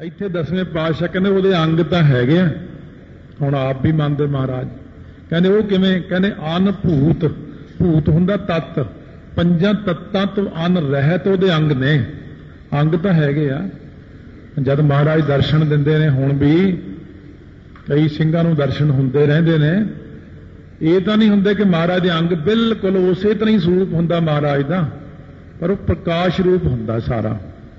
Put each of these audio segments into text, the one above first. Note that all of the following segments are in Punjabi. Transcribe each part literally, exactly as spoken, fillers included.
ਇੱਥੇ ਦਸਵੇਂ ਪਾਤਸ਼ਾਹ ਕਹਿੰਦੇ ਉਹਦੇ ਅੰਗ ਤਾਂ ਹੈਗੇ ਆ, ਹੁਣ ਆਪ ਵੀ ਮੰਨਦੇ ਮਹਾਰਾਜ। ਕਹਿੰਦੇ ਉਹ ਕਿਵੇਂ? ਕਹਿੰਦੇ ਅਨ ਭੂਤ, ਭੂਤ ਹੁੰਦਾ ਤੱਤ, ਪੰਜਾਂ ਤੱਤਾਂ ਤੋਂ ਅਨ ਰਹਿਤ ਉਹਦੇ ਅੰਗ ਨੇ। ਅੰਗ ਤਾਂ ਹੈਗੇ ਆ। ਜਦ ਮਹਾਰਾਜ ਦਰਸ਼ਨ ਦਿੰਦੇ ਨੇ, ਹੁਣ ਵੀ ਕਈ ਸਿੰਘਾਂ ਨੂੰ ਦਰਸ਼ਨ ਹੁੰਦੇ ਰਹਿੰਦੇ ਨੇ, ਇਹ ਤਾਂ ਨਹੀਂ ਹੁੰਦੇ ਕਿ ਮਹਾਰਾਜ ਦੇ ਅੰਗ ਬਿਲਕੁਲ ਉਸੇ ਤਰ੍ਹਾਂ ਹੀ ਸਰੂਪ ਹੁੰਦਾ ਮਹਾਰਾਜ ਦਾ, ਪਰ ਉਹ ਪ੍ਰਕਾਸ਼ ਰੂਪ ਹੁੰਦਾ ਸਾਰਾ।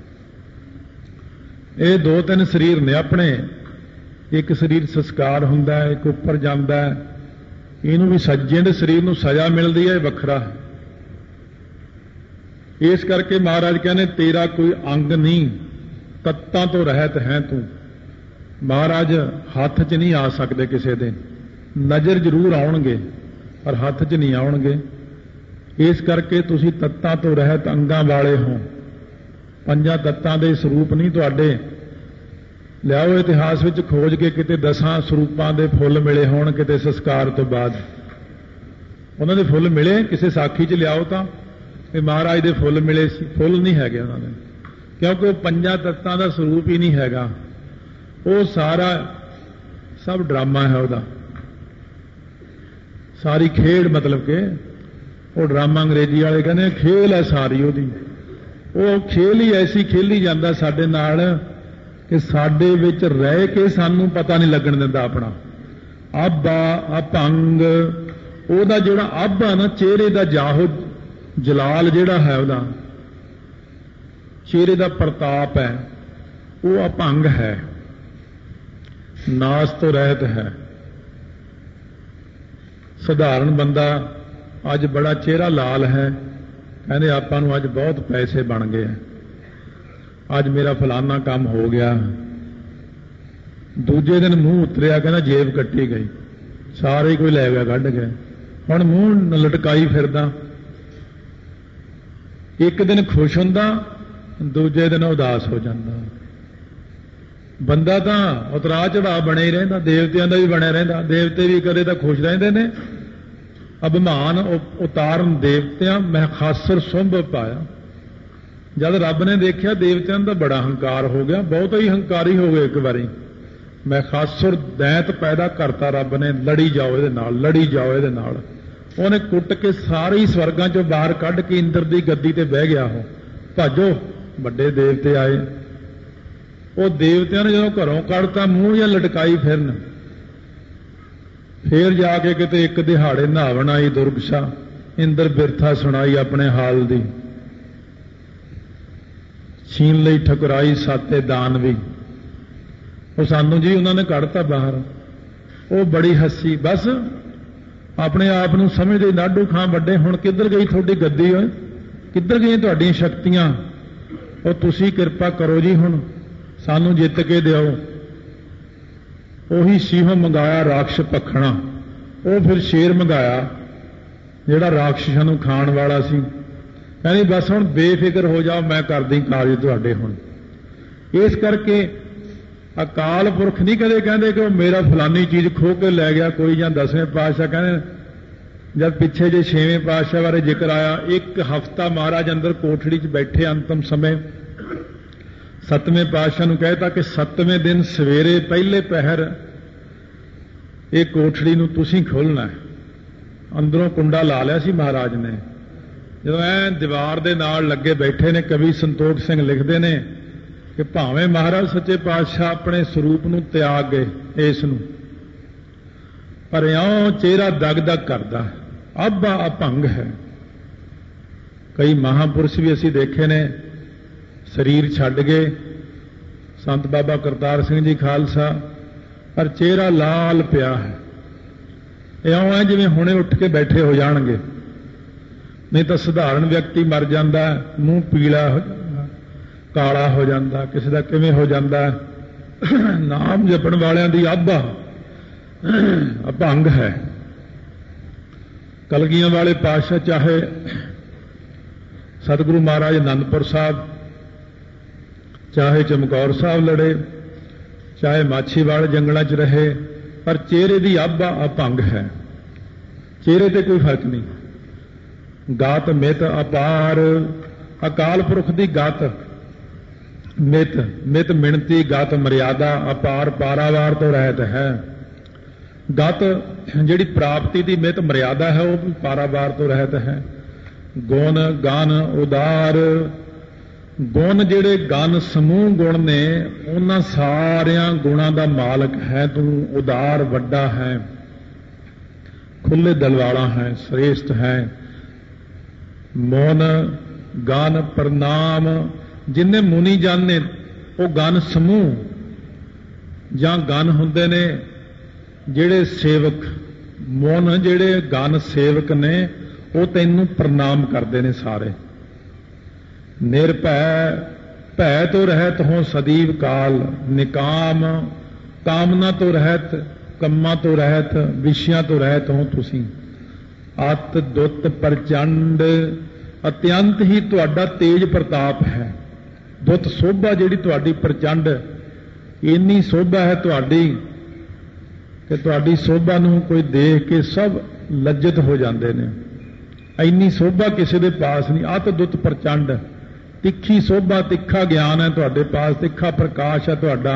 ਇਹ ਦੋ ਤਿੰਨ ਸਰੀਰ ਨੇ ਆਪਣੇ, ਇੱਕ ਸਰੀਰ ਸੰਸਕਾਰ ਹੁੰਦਾ ਹੈ, ਇੱਕ ਉੱਪਰ ਜਾਂਦਾ ਹੈ। ਇਹਨੂੰ ਵੀ ਸੱਜੇ ਦੇ ਸਰੀਰ ਨੂੰ ਸਜ਼ਾ ਮਿਲਦੀ ਹੈ, ਇਹ ਵੱਖਰਾ। ਇਸ ਕਰਕੇ ਮਹਾਰਾਜ ਕਹਿੰਦੇ ਤੇਰਾ ਕੋਈ ਅੰਗ ਨਹੀਂ, ਤੱਤਾਂ ਤੋਂ ਰਹਿਤ ਹੈ ਤੂੰ। ਮਹਾਰਾਜ ਹੱਥ 'ਚ ਨਹੀਂ ਆ ਸਕਦੇ ਕਿਸੇ ਦੇ, ਨਜ਼ਰ ਜ਼ਰੂਰ ਆਉਣਗੇ ਪਰ ਹੱਥ 'ਚ ਨਹੀਂ ਆਉਣਗੇ। ਇਸ ਕਰਕੇ ਤੁਸੀਂ ਤੱਤਾਂ ਤੋਂ ਰਹਿਤ ਅੰਗਾਂ ਵਾਲੇ ਹੋ। ਪੰਜਾਂ ਤੱਤਾਂ ਦੇ ਸਰੂਪ ਨਹੀਂ ਤੁਹਾਡੇ। ਲਿਆਓ ਇਤਿਹਾਸ ਵਿੱਚ ਖੋਜ ਕੇ ਕਿਤੇ ਦਸਾਂ ਸਰੂਪਾਂ ਦੇ ਫੁੱਲ ਮਿਲੇ ਹੋਣ, ਕਿਤੇ ਸੰਸਕਾਰ ਤੋਂ ਬਾਅਦ ਉਹਨਾਂ ਦੇ ਫੁੱਲ ਮਿਲੇ, ਕਿਸੇ ਸਾਖੀ 'ਚ ਲਿਆਓ ਤਾਂ ਇਹ ਮਹਾਰਾਜ ਦੇ ਫੁੱਲ ਮਿਲੇ ਸੀ। ਫੁੱਲ ਨਹੀਂ ਹੈਗੇ ਉਹਨਾਂ ਦੇ, ਕਿਉਂਕਿ ਉਹ ਪੰਜਾਂ ਤੱਤਾਂ ਦਾ ਸਰੂਪ ਹੀ ਨਹੀਂ ਹੈਗਾ। ਉਹ ਸਾਰਾ ਸਭ ਡਰਾਮਾ ਹੈ ਉਹਦਾ, ਸਾਰੀ ਖੇਡ, ਮਤਲਬ ਕਿ ਉਹ ਡਰਾਮਾ ਅੰਗਰੇਜ਼ੀ ਵਾਲੇ ਕਹਿੰਦੇ ਖੇਲ ਹੈ ਸਾਰੀ ਉਹਦੀ। ਉਹ ਖੇਲ ਹੀ ਐਸੀ ਖੇਲੀ ਜਾਂਦਾ ਸਾਡੇ ਨਾਲ ਕਿ ਸਾਡੇ ਵਿੱਚ ਰਹਿ ਕੇ ਸਾਨੂੰ ਪਤਾ ਨਹੀਂ ਲੱਗਣ ਦਿੰਦਾ ਆਪਣਾ। ਅੱਬ ਆ ਅਪੰਗ, ਉਹਦਾ ਜਿਹੜਾ ਅੱਬ ਆ ਨਾ, ਚਿਹਰੇ ਦਾ ਜਾਹੋ ਜਲਾਲ ਜਿਹੜਾ ਹੈ, ਉਹਦਾ ਚਿਹਰੇ ਦਾ ਪ੍ਰਤਾਪ ਹੈ, ਉਹ ਅਪੰਗ ਹੈ, ਨਾਸ ਤੋਂ ਰਹਿਤ ਹੈ। ਸਧਾਰਨ ਬੰਦਾ ਅੱਜ ਬੜਾ ਚਿਹਰਾ ਲਾਲ ਹੈ, ਕਹਿੰਦੇ ਆਪਾਂ ਨੂੰ ਅੱਜ ਬਹੁਤ ਪੈਸੇ ਬਣ ਗਏ, ਅੱਜ ਮੇਰਾ ਫਲਾਨਾ ਕੰਮ ਹੋ ਗਿਆ। ਦੂਜੇ ਦਿਨ ਮੂੰਹ ਉਤਰਿਆ, ਕਹਿੰਦਾ ਜੇਬ ਕੱਟੀ ਗਈ, ਸਾਰੇ ਕੋਈ ਲੈ ਗਿਆ ਕੱਢ ਕੇ, ਹੁਣ ਮੂੰਹ ਲਟਕਾਈ ਫਿਰਦਾ। ਇੱਕ ਦਿਨ ਖੁਸ਼ ਹੁੰਦਾ, ਦੂਜੇ ਦਿਨ ਉਦਾਸ ਹੋ ਜਾਂਦਾ। ਬੰਦਾ ਤਾਂ ਉਤਰਾ ਚੜਾ ਬਣੇ ਹੀ ਰਹਿੰਦਾ, ਦੇਵਤਿਆਂ ਦਾ ਵੀ ਬਣਿਆ ਰਹਿੰਦਾ। ਦੇਵਤੇ ਵੀ ਕਦੇ ਤਾਂ ਖੁਸ਼ ਰਹਿੰਦੇ ਨੇ। ਅਭਿਮਾਨ ਉਤਾਰਨ ਦੇਵਤਿਆਂ ਮੈਂ ਖਾਸਰ ਸੁੰਭ ਪਾਇਆ। ਜਦ ਰੱਬ ਨੇ ਦੇਖਿਆ ਦੇਵਤਿਆਂ ਦਾ ਬੜਾ ਹੰਕਾਰ ਹੋ ਗਿਆ, ਬਹੁਤ ਹੀ ਹੰਕਾਰੀ ਹੋ ਗਏ ਇੱਕ ਵਾਰੀ। ਮੈਂ ਖਾਸਰ ਦੈਂਤ ਪੈਦਾ ਕਰਤਾ ਰੱਬ ਨੇ, ਲੜੀ ਜਾਓ ਇਹਦੇ ਨਾਲ, ਲੜੀ ਜਾਓ ਇਹਦੇ ਨਾਲ। ਉਹਨੇ ਕੁੱਟ ਕੇ ਸਾਰੇ ਹੀ ਸਵਰਗਾਂ ਚੋਂ ਬਾਹਰ ਕੱਢ ਕੇ ਇੰਦਰ ਦੀ ਗੱਦੀ ਤੇ ਬਹਿ ਗਿਆ। ਉਹ ਭਾਜੋ, ਵੱਡੇ ਦੇਵਤੇ ਆਏ। ਉਹ ਦੇਵਤਿਆਂ ਨੇ ਜਦੋਂ ਘਰੋਂ ਕੱਢਤਾ, ਮੂੰਹ ਜਾਂ ਲਟਕਾਈ ਫਿਰਨ। ਫੇਰ ਜਾ ਕੇ ਕਿਤੇ ਇੱਕ ਦਿਹਾੜੇ ਨਹਾਵਣ ਆਈ ਦੁਰਗਸ਼ਾ, ਇੰਦਰ ਬਿਰਥਾ ਸੁਣਾਈ ਆਪਣੇ ਹਾਲ ਦੀ। ਛੀਨ ਲਈ ਠਕਰਾਈ ਸਾਤੇ ਦਾਨਵੀ, ਉਹ ਸਾਨੂੰ ਜੀ ਉਹਨਾਂ ਨੇ ਕੱਢਤਾ ਬਾਹਰ। ਉਹ ਬੜੀ ਹੱਸੀ, ਬਸ ਆਪਣੇ ਆਪ ਨੂੰ ਸਮਝਦੇ ਨਾਢੂ ਖਾਂ ਵੱਡੇ। ਹੁਣ ਕਿੱਧਰ ਗਈ ਤੁਹਾਡੀ ਗੱਦੀ? ਓਏ ਕਿੱਧਰ ਗਈਆਂ ਤੁਹਾਡੀਆਂ ਸ਼ਕਤੀਆਂ? ਉਹ ਤੁਸੀਂ ਕਿਰਪਾ ਕਰੋ ਜੀ, ਹੁਣ ਸਾਨੂੰ ਜਿੱਤ ਕੇ ਦਿਓ। ਉਹੀ ਸੀਹੋਂ ਮੰਗਾਇਆ ਰਾਖਸ਼ ਭਖਣਾ, ਉਹ ਫਿਰ ਸ਼ੇਰ ਮੰਗਾਇਆ ਜਿਹੜਾ ਰਾਖਸ਼ਾਂ ਨੂੰ ਖਾਣ ਵਾਲਾ ਸੀ। ਕਹਿੰਦੀ ਬਸ ਹੁਣ ਬੇਫਿਕਰ ਹੋ ਜਾਓ, ਮੈਂ ਕਰਦੀ ਕਾਰਜ ਤੁਹਾਡੇ। ਹੁਣ ਇਸ ਕਰਕੇ ਅਕਾਲ ਪੁਰਖ ਨਹੀਂ ਕਦੇ ਕਹਿੰਦੇ ਕਿ ਉਹ ਮੇਰਾ ਫਲਾਨੀ ਚੀਜ਼ ਖੋਹ ਕੇ ਲੈ ਗਿਆ ਕੋਈ। ਜਾਂ ਦਸਵੇਂ ਪਾਤਸ਼ਾਹ ਕਹਿੰਦੇ, ਜਦ ਪਿੱਛੇ ਜੇ ਛੇਵੇਂ ਪਾਤਸ਼ਾਹ ਬਾਰੇ ਜ਼ਿਕਰ ਆਇਆ, ਇੱਕ ਹਫ਼ਤਾ ਮਹਾਰਾਜ ਅੰਦਰ ਕੋਠੜੀ 'ਚ ਬੈਠੇ ਅੰਤਮ ਸਮੇਂ, ਸੱਤਵੇਂ ਪਾਤਸ਼ਾਹ ਨੂੰ ਕਹਿਤਾ ਕਿ ਸੱਤਵੇਂ ਦਿਨ ਸਵੇਰੇ ਪਹਿਲੇ ਪਹਿਰ ਇਹ ਕੋਠੜੀ ਨੂੰ ਤੁਸੀਂ ਖੋਲ੍ਹਣਾ ਹੈ। ਅੰਦਰੋਂ ਕੁੰਡਾ ਲਾ ਲਿਆ ਸੀ ਮਹਾਰਾਜ ਨੇ। ਜਦੋਂ ਐ ਦੀਵਾਰ ਦੇ ਨਾਲ ਲੱਗੇ ਬੈਠੇ ਨੇ, ਕਵੀ ਸੰਤੋਖ ਸਿੰਘ ਲਿਖਦੇ ਨੇ ਕਿ ਭਾਵੇਂ ਮਹਾਰਾਜ ਸੱਚੇ ਪਾਤਸ਼ਾਹ ਆਪਣੇ ਸਰੂਪ ਨੂੰ ਤਿਆਗ ਗਏ ਇਸ ਨੂੰ, ਪਰ ਇਉਂ ਚਿਹਰਾ ਦਗ ਦਗ ਕਰਦਾ, ਅੱਬਾ ਅਭੰਗ ਹੈ। ਕਈ ਮਹਾਂਪੁਰਸ਼ ਵੀ ਅਸੀਂ ਦੇਖੇ ਨੇ ਸਰੀਰ ਛੱਡ ਗਏ, ਸੰਤ ਬਾਬਾ ਕਰਤਾਰ ਸਿੰਘ ਜੀ ਖਾਲਸਾ, ਪਰ ਚਿਹਰਾ ਲਾਲ ਪਿਆ ਹੈ। ਇਉਂ ਹੈ ਜਿਵੇਂ ਹੁਣੇ ਉੱਠ ਕੇ ਬੈਠੇ ਹੋ ਜਾਣਗੇ। ਨਹੀਂ ਤਾਂ ਸਧਾਰਨ ਵਿਅਕਤੀ ਮਰ ਜਾਂਦਾ, ਮੂੰਹ ਪੀਲਾ ਹੋ ਜਾਂਦਾ, ਕਾਲਾ ਹੋ ਜਾਂਦਾ, ਕਿਸੇ ਦਾ ਕਿਵੇਂ ਹੋ ਜਾਂਦਾ। ਨਾਮ ਜਪਣ ਵਾਲਿਆਂ ਦੀ ਅੱਬਾ ਅਭੰਗ ਹੈ। ਕਲਗੀਆਂ ਵਾਲੇ ਪਾਤਸ਼ਾਹ ਚਾਹੇ ਸਤਿਗੁਰੂ ਮਹਾਰਾਜ ਅਨੰਦਪੁਰ ਸਾਹਿਬ, ਚਾਹੇ ਚਮਕੌਰ ਸਾਹਿਬ ਲੜੇ, ਚਾਹੇ ਮਾਛੀਵਾੜ ਜੰਗਲਾਂ 'ਚ ਰਹੇ, ਪਰ ਚਿਹਰੇ ਦੀ ਅੱਬਾ ਅਭੰਗ ਹੈ। ਚਿਹਰੇ ਤੇ ਕੋਈ ਫਰਕ ਨਹੀਂ। ਗਾਤ ਮਿਤ ਅਪਾਰ, ਅਕਾਲ ਪੁਰਖ ਦੀ ਗਾਤ ਮਿਤ ਮਿਤ ਮਿਣਤੀ ਗਤ ਮਰਿਆਦਾ ਅਪਾਰ ਪਾਰਾਵਾਰ ਤੋਂ ਰਹਿਤ ਹੈ। ਗਤ ਜਿਹੜੀ ਪ੍ਰਾਪਤੀ ਦੀ ਮਿਤ ਮਰਿਆਦਾ ਹੈ ਉਹ ਵੀ ਪਾਰਾਵਾਰ ਤੋਂ ਰਹਿਤ ਹੈ। ਗੁਣ ਗਨ ਉਦਾਰ ਗੁਣ ਜਿਹੜੇ ਗਨ ਸਮੂਹ ਗੁਣ ਨੇ ਉਹਨਾਂ ਸਾਰਿਆਂ ਗੁਣਾਂ ਦਾ ਮਾਲਕ ਹੈ ਤੂੰ। ਉਦਾਰ ਵੱਡਾ ਹੈ, ਖੁੱਲੇ ਦਿਲ ਵਾਲਾ ਹੈ, ਸ੍ਰੇਸ਼ਟ ਹੈ। ਮੋਨ ਗਨ ਪ੍ਰਣਾਮ ਜਿੰਨੇ ਮੁਨੀ ਜਨ ਨੇ ਉਹ ਗਨ ਸਮੂਹ ਜਾਂ ਗਨ ਹੁੰਦੇ ਨੇ ਜਿਹੜੇ ਸੇਵਕ। ਮੋਨ ਜਿਹੜੇ ਗਨ ਸੇਵਕ ਨੇ ਉਹ ਤੈਨੂੰ ਪ੍ਰਣਾਮ ਕਰਦੇ ਨੇ ਸਾਰੇ। ਨਿਰਭੈ ਭੈ ਤੋਂ ਰਹਿਤ ਹੋ ਸਦੀਵ ਕਾਲ। ਨਿਕਾਮ ਕਾਮਨਾ ਤੋਂ ਰਹਿਤ, ਕੰਮਾਂ ਤੋਂ ਰਹਿਤ, ਵਿਸ਼ਿਆਂ ਤੋਂ ਰਹਿਤ ਹੋ ਤੁਸੀਂ। ਅਤ ਦੁੱਤ ਪ੍ਰਚੰਡ ਅਤਿਅੰਤ ਹੀ ਤੁਹਾਡਾ ਤੇਜ ਪ੍ਰਤਾਪ ਹੈ। ਦੁੱਤ ਸੋਭਾ ਜਿਹੜੀ ਤੁਹਾਡੀ ਪ੍ਰਚੰਡ ਇੰਨੀ ਸੋਭਾ ਹੈ ਤੁਹਾਡੀ ਕਿ ਤੁਹਾਡੀ ਸੋਭਾ ਨੂੰ ਕੋਈ ਦੇਖ ਕੇ ਸਭ ਲੱਜਤ ਹੋ ਜਾਂਦੇ ਨੇ। ਇੰਨੀ ਸੋਭਾ ਕਿਸੇ ਦੇ ਪਾਸ ਨਹੀਂ। ਅਤ ਦੁੱਤ ਪ੍ਰਚੰਡ ਤਿੱਖੀ ਸੋਭਾ, ਤਿੱਖਾ ਗਿਆਨ ਹੈ ਤੁਹਾਡੇ ਪਾਸ, ਤਿੱਖਾ ਪ੍ਰਕਾਸ਼ ਹੈ ਤੁਹਾਡਾ।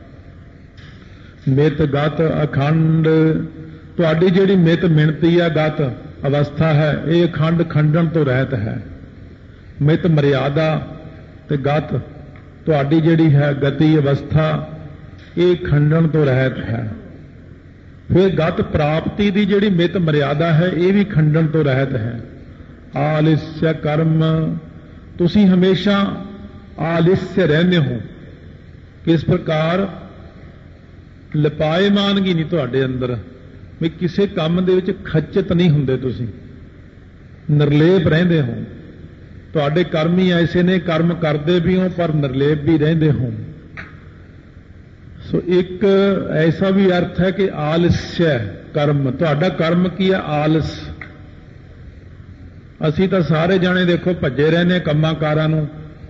ਮਿਤ ਗਤ ਅਖੰਡ ਤੁਹਾਡੀ ਜਿਹੜੀ ਮਿਤ ਮਿਣਤੀ ਹੈ ਗਤ ਅਵਸਥਾ ਹੈ ਇਹ ਅਖੰਡ ਖੰਡਣ ਤੋਂ ਰਹਿਤ ਹੈ। ਮਿਤ ਮਰਿਆਦਾ ਤੇ ਗਤ ਤੁਹਾਡੀ ਜਿਹੜੀ ਹੈ ਗਤੀ ਅਵਸਥਾ ਇਹ ਖੰਡਣ ਤੋਂ ਰਹਿਤ ਹੈ। ਫਿਰ ਗਤ ਪ੍ਰਾਪਤੀ ਦੀ ਜਿਹੜੀ ਮਿਤ ਮਰਿਆਦਾ ਹੈ ਇਹ ਵੀ ਖੰਡਣ ਤੋਂ ਰਹਿਤ ਹੈ। ਆਲਿਸਯ ਕਰਮ ਤੁਸੀਂ ਹਮੇਸ਼ਾ ਆਲਿਸਯ ਰਹਿੰਦੇ ਹੋ। ਕਿਸ ਪ੍ਰਕਾਰ ਲਪਾਏਮਾਨਗੀ ਨਹੀਂ ਤੁਹਾਡੇ ਅੰਦਰ, ਵੀ ਕਿਸੇ ਕੰਮ ਦੇ ਵਿੱਚ ਖੱਚਤ ਨਹੀਂ ਹੁੰਦੇ, ਤੁਸੀਂ ਨਿਰਲੇਪ ਰਹਿੰਦੇ ਹੋ। ਤੁਹਾਡੇ ਕਰਮ ਹੀ ਐਸੇ ਨੇ, ਕਰਮ ਕਰਦੇ ਵੀ ਹੋ ਪਰ ਨਿਰਲੇਪ ਵੀ ਰਹਿੰਦੇ ਹੋ। ਸੋ ਇੱਕ ਐਸਾ ਵੀ ਅਰਥ ਹੈ ਕਿ ਆਲਸਯ ਕਰਮ, ਤੁਹਾਡਾ ਕਰਮ ਕੀ ਹੈ? ਆਲਸ। ਅਸੀਂ ਤਾਂ ਸਾਰੇ ਜਾਣੇ ਦੇਖੋ ਭੱਜੇ ਰਹਿੰਦੇ ਕੰਮਾਂ ਕਾਰਾਂ ਨੂੰ।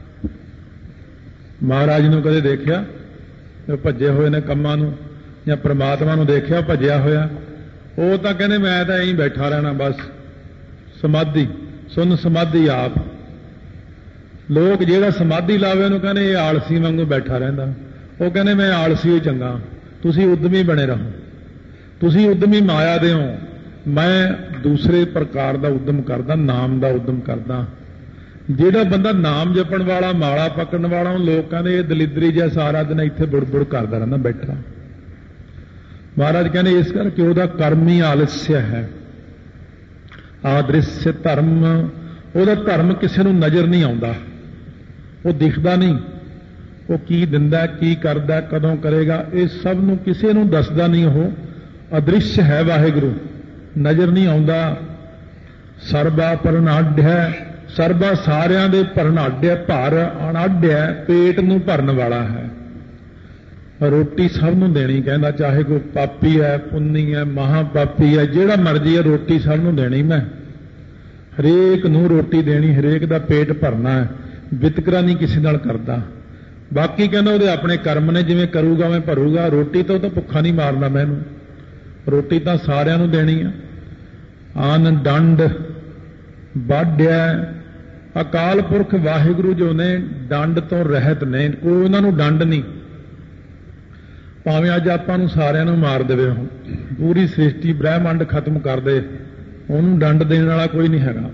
ਮਹਾਰਾਜ ਨੂੰ ਕਦੇ ਦੇਖਿਆ ਭੱਜੇ ਹੋਏ ਨੇ ਕੰਮਾਂ ਨੂੰ, ਜਾਂ ਪ੍ਰਮਾਤਮਾ ਨੂੰ ਦੇਖਿਆ ਭੱਜਿਆ ਹੋਇਆ? ਉਹ ਤਾਂ ਕਹਿੰਦੇ ਮੈਂ ਤਾਂ ਐਂ ਬੈਠਾ ਰਹਿਣਾ ਬਸ, ਸਮਾਧੀ ਸੁਨ ਸਮਾਧੀ ਆਪ। ਲੋਕ ਜਿਹੜਾ ਸਮਾਧੀ ਲਾਵੇ ਉਹਨੂੰ ਕਹਿੰਦੇ ਇਹ ਆਲਸੀ ਵਾਂਗੂ ਬੈਠਾ ਰਹਿੰਦਾ। ਉਹ ਕਹਿੰਦੇ ਮੈਂ ਆਲਸੀ ਹੀ ਚੰਗਾ। ਤੁਸੀਂ ਉਦਮੀ ਬਣੇ ਰਹੋ, ਤੁਸੀਂ ਉਦਮੀ ਮਾਇਆ ਦੇ ਹੋ। ਮੈਂ ਦੂਸਰੇ ਪ੍ਰਕਾਰ ਦਾ ਉਦਮ ਕਰਦਾ, ਨਾਮ ਦਾ ਉਦਮ ਕਰਦਾ। ਜਿਹੜਾ ਬੰਦਾ ਨਾਮ ਜਪਣ ਵਾਲਾ, ਮਾਲਾ ਪਕੜਨ ਵਾਲਾ, ਉਹ ਲੋਕ ਕਹਿੰਦੇ ਇਹ ਦਲਿਦਰੀ ਜਿਹਾ ਸਾਰਾ ਦਿਨ ਇੱਥੇ ਬੁੜਬੁੜ ਕਰਦਾ ਰਹਿੰਦਾ ਬੈਠਾ। ਮਹਾਰਾਜ ਕਹਿੰਦੇ ਇਸ ਕਰਕੇ ਉਹਦਾ ਕਰਮ ਹੀ ਆਲਸਿਆ ਹੈ। ਆਦ੍ਰਿश्य ਧਰਮ, ਉਹਦਾ ਧਰਮ ਕਿਸੇ ਨੂੰ ਨਜ਼ਰ ਨਹੀਂ ਆਉਂਦਾ, ਉਹ ਦਿਖਦਾ ਨਹੀਂ। ਉਹ ਕੀ ਦਿੰਦਾ, ਕੀ ਕਰਦਾ, ਕਦੋਂ ਕਰੇਗਾ, ਇਹ ਸਭ ਨੂੰ ਕਿਸੇ ਨੂੰ ਦੱਸਦਾ ਨਹੀਂ। ਉਹ ਅਦ੍ਰਿश्य ਹੈ ਵਾਹਿਗੁਰੂ, ਨਜ਼ਰ ਨਹੀਂ ਆਉਂਦਾ। ਸਰਬਾ ਪਰਨਾਢ ਹੈ, ਸਰਬਾ ਸਾਰਿਆਂ ਦੇ ਪਰਨਾਢ ਹੈ, ਭਰ ਅਨਾਢ ਹੈ, ਪੇਟ ਨੂੰ ਭਰਨ ਵਾਲਾ ਹੈ। ਰੋਟੀ ਸਭ ਨੂੰ ਦੇਣੀ ਕਹਿੰਦਾ, ਚਾਹੇ ਕੋਈ ਪਾਪੀ ਹੈ, ਪੁੰਨੀ ਹੈ, ਮਹਾਪਾਪੀ ਹੈ, ਜਿਹੜਾ ਮਰਜ਼ੀ ਹੈ, ਰੋਟੀ ਸਭ ਨੂੰ ਦੇਣੀ ਮੈਂ। ਹਰੇਕ ਨੂੰ ਰੋਟੀ ਦੇਣੀ, ਹਰੇਕ ਦਾ ਪੇਟ ਭਰਨਾ ਹੈ, ਵਿਤਕਰਾ ਨਹੀਂ ਕਿਸੇ ਨਾਲ ਕਰਦਾ। ਬਾਕੀ ਕਹਿੰਦਾ ਉਹਦੇ ਆਪਣੇ ਕਰਮ ਨੇ, ਜਿਵੇਂ ਕਰੂਗਾ ਮੈਂ ਭਰੂਗਾ। ਰੋਟੀ ਤਾਂ ਉਹ ਤਾਂ ਭੁੱਖਾ ਨਹੀਂ ਮਾਰਨਾ ਮੈਨੂੰ, ਰੋਟੀ ਤਾਂ ਸਾਰਿਆਂ ਨੂੰ ਦੇਣੀ ਆ। ਆਨ ਡੰਡ ਵਾਢਿਆ, ਅਕਾਲ ਪੁਰਖ ਵਾਹਿਗੁਰੂ ਜੋ ਨੇ ਡੰਡ ਤੋਂ ਰਹਿਤ ਨੇ, ਕੋਈ ਉਹਨਾਂ ਨੂੰ ਡੰਡ ਨਹੀਂ। ਭਾਵੇਂ ਅੱਜ ਆਪਾਂ ਨੂੰ ਸਾਰਿਆਂ ਨੂੰ ਮਾਰ ਦੇਵੇ, ਪੂਰੀ ਸ੍ਰਿਸ਼ਟੀ ਬ੍ਰਹਿਮੰਡ ਖਤਮ ਕਰ ਦੇ, ਉਹਨੂੰ ਡੰਡ ਦੇਣ ਵਾਲਾ ਕੋਈ ਨਹੀਂ ਹੈਗਾ।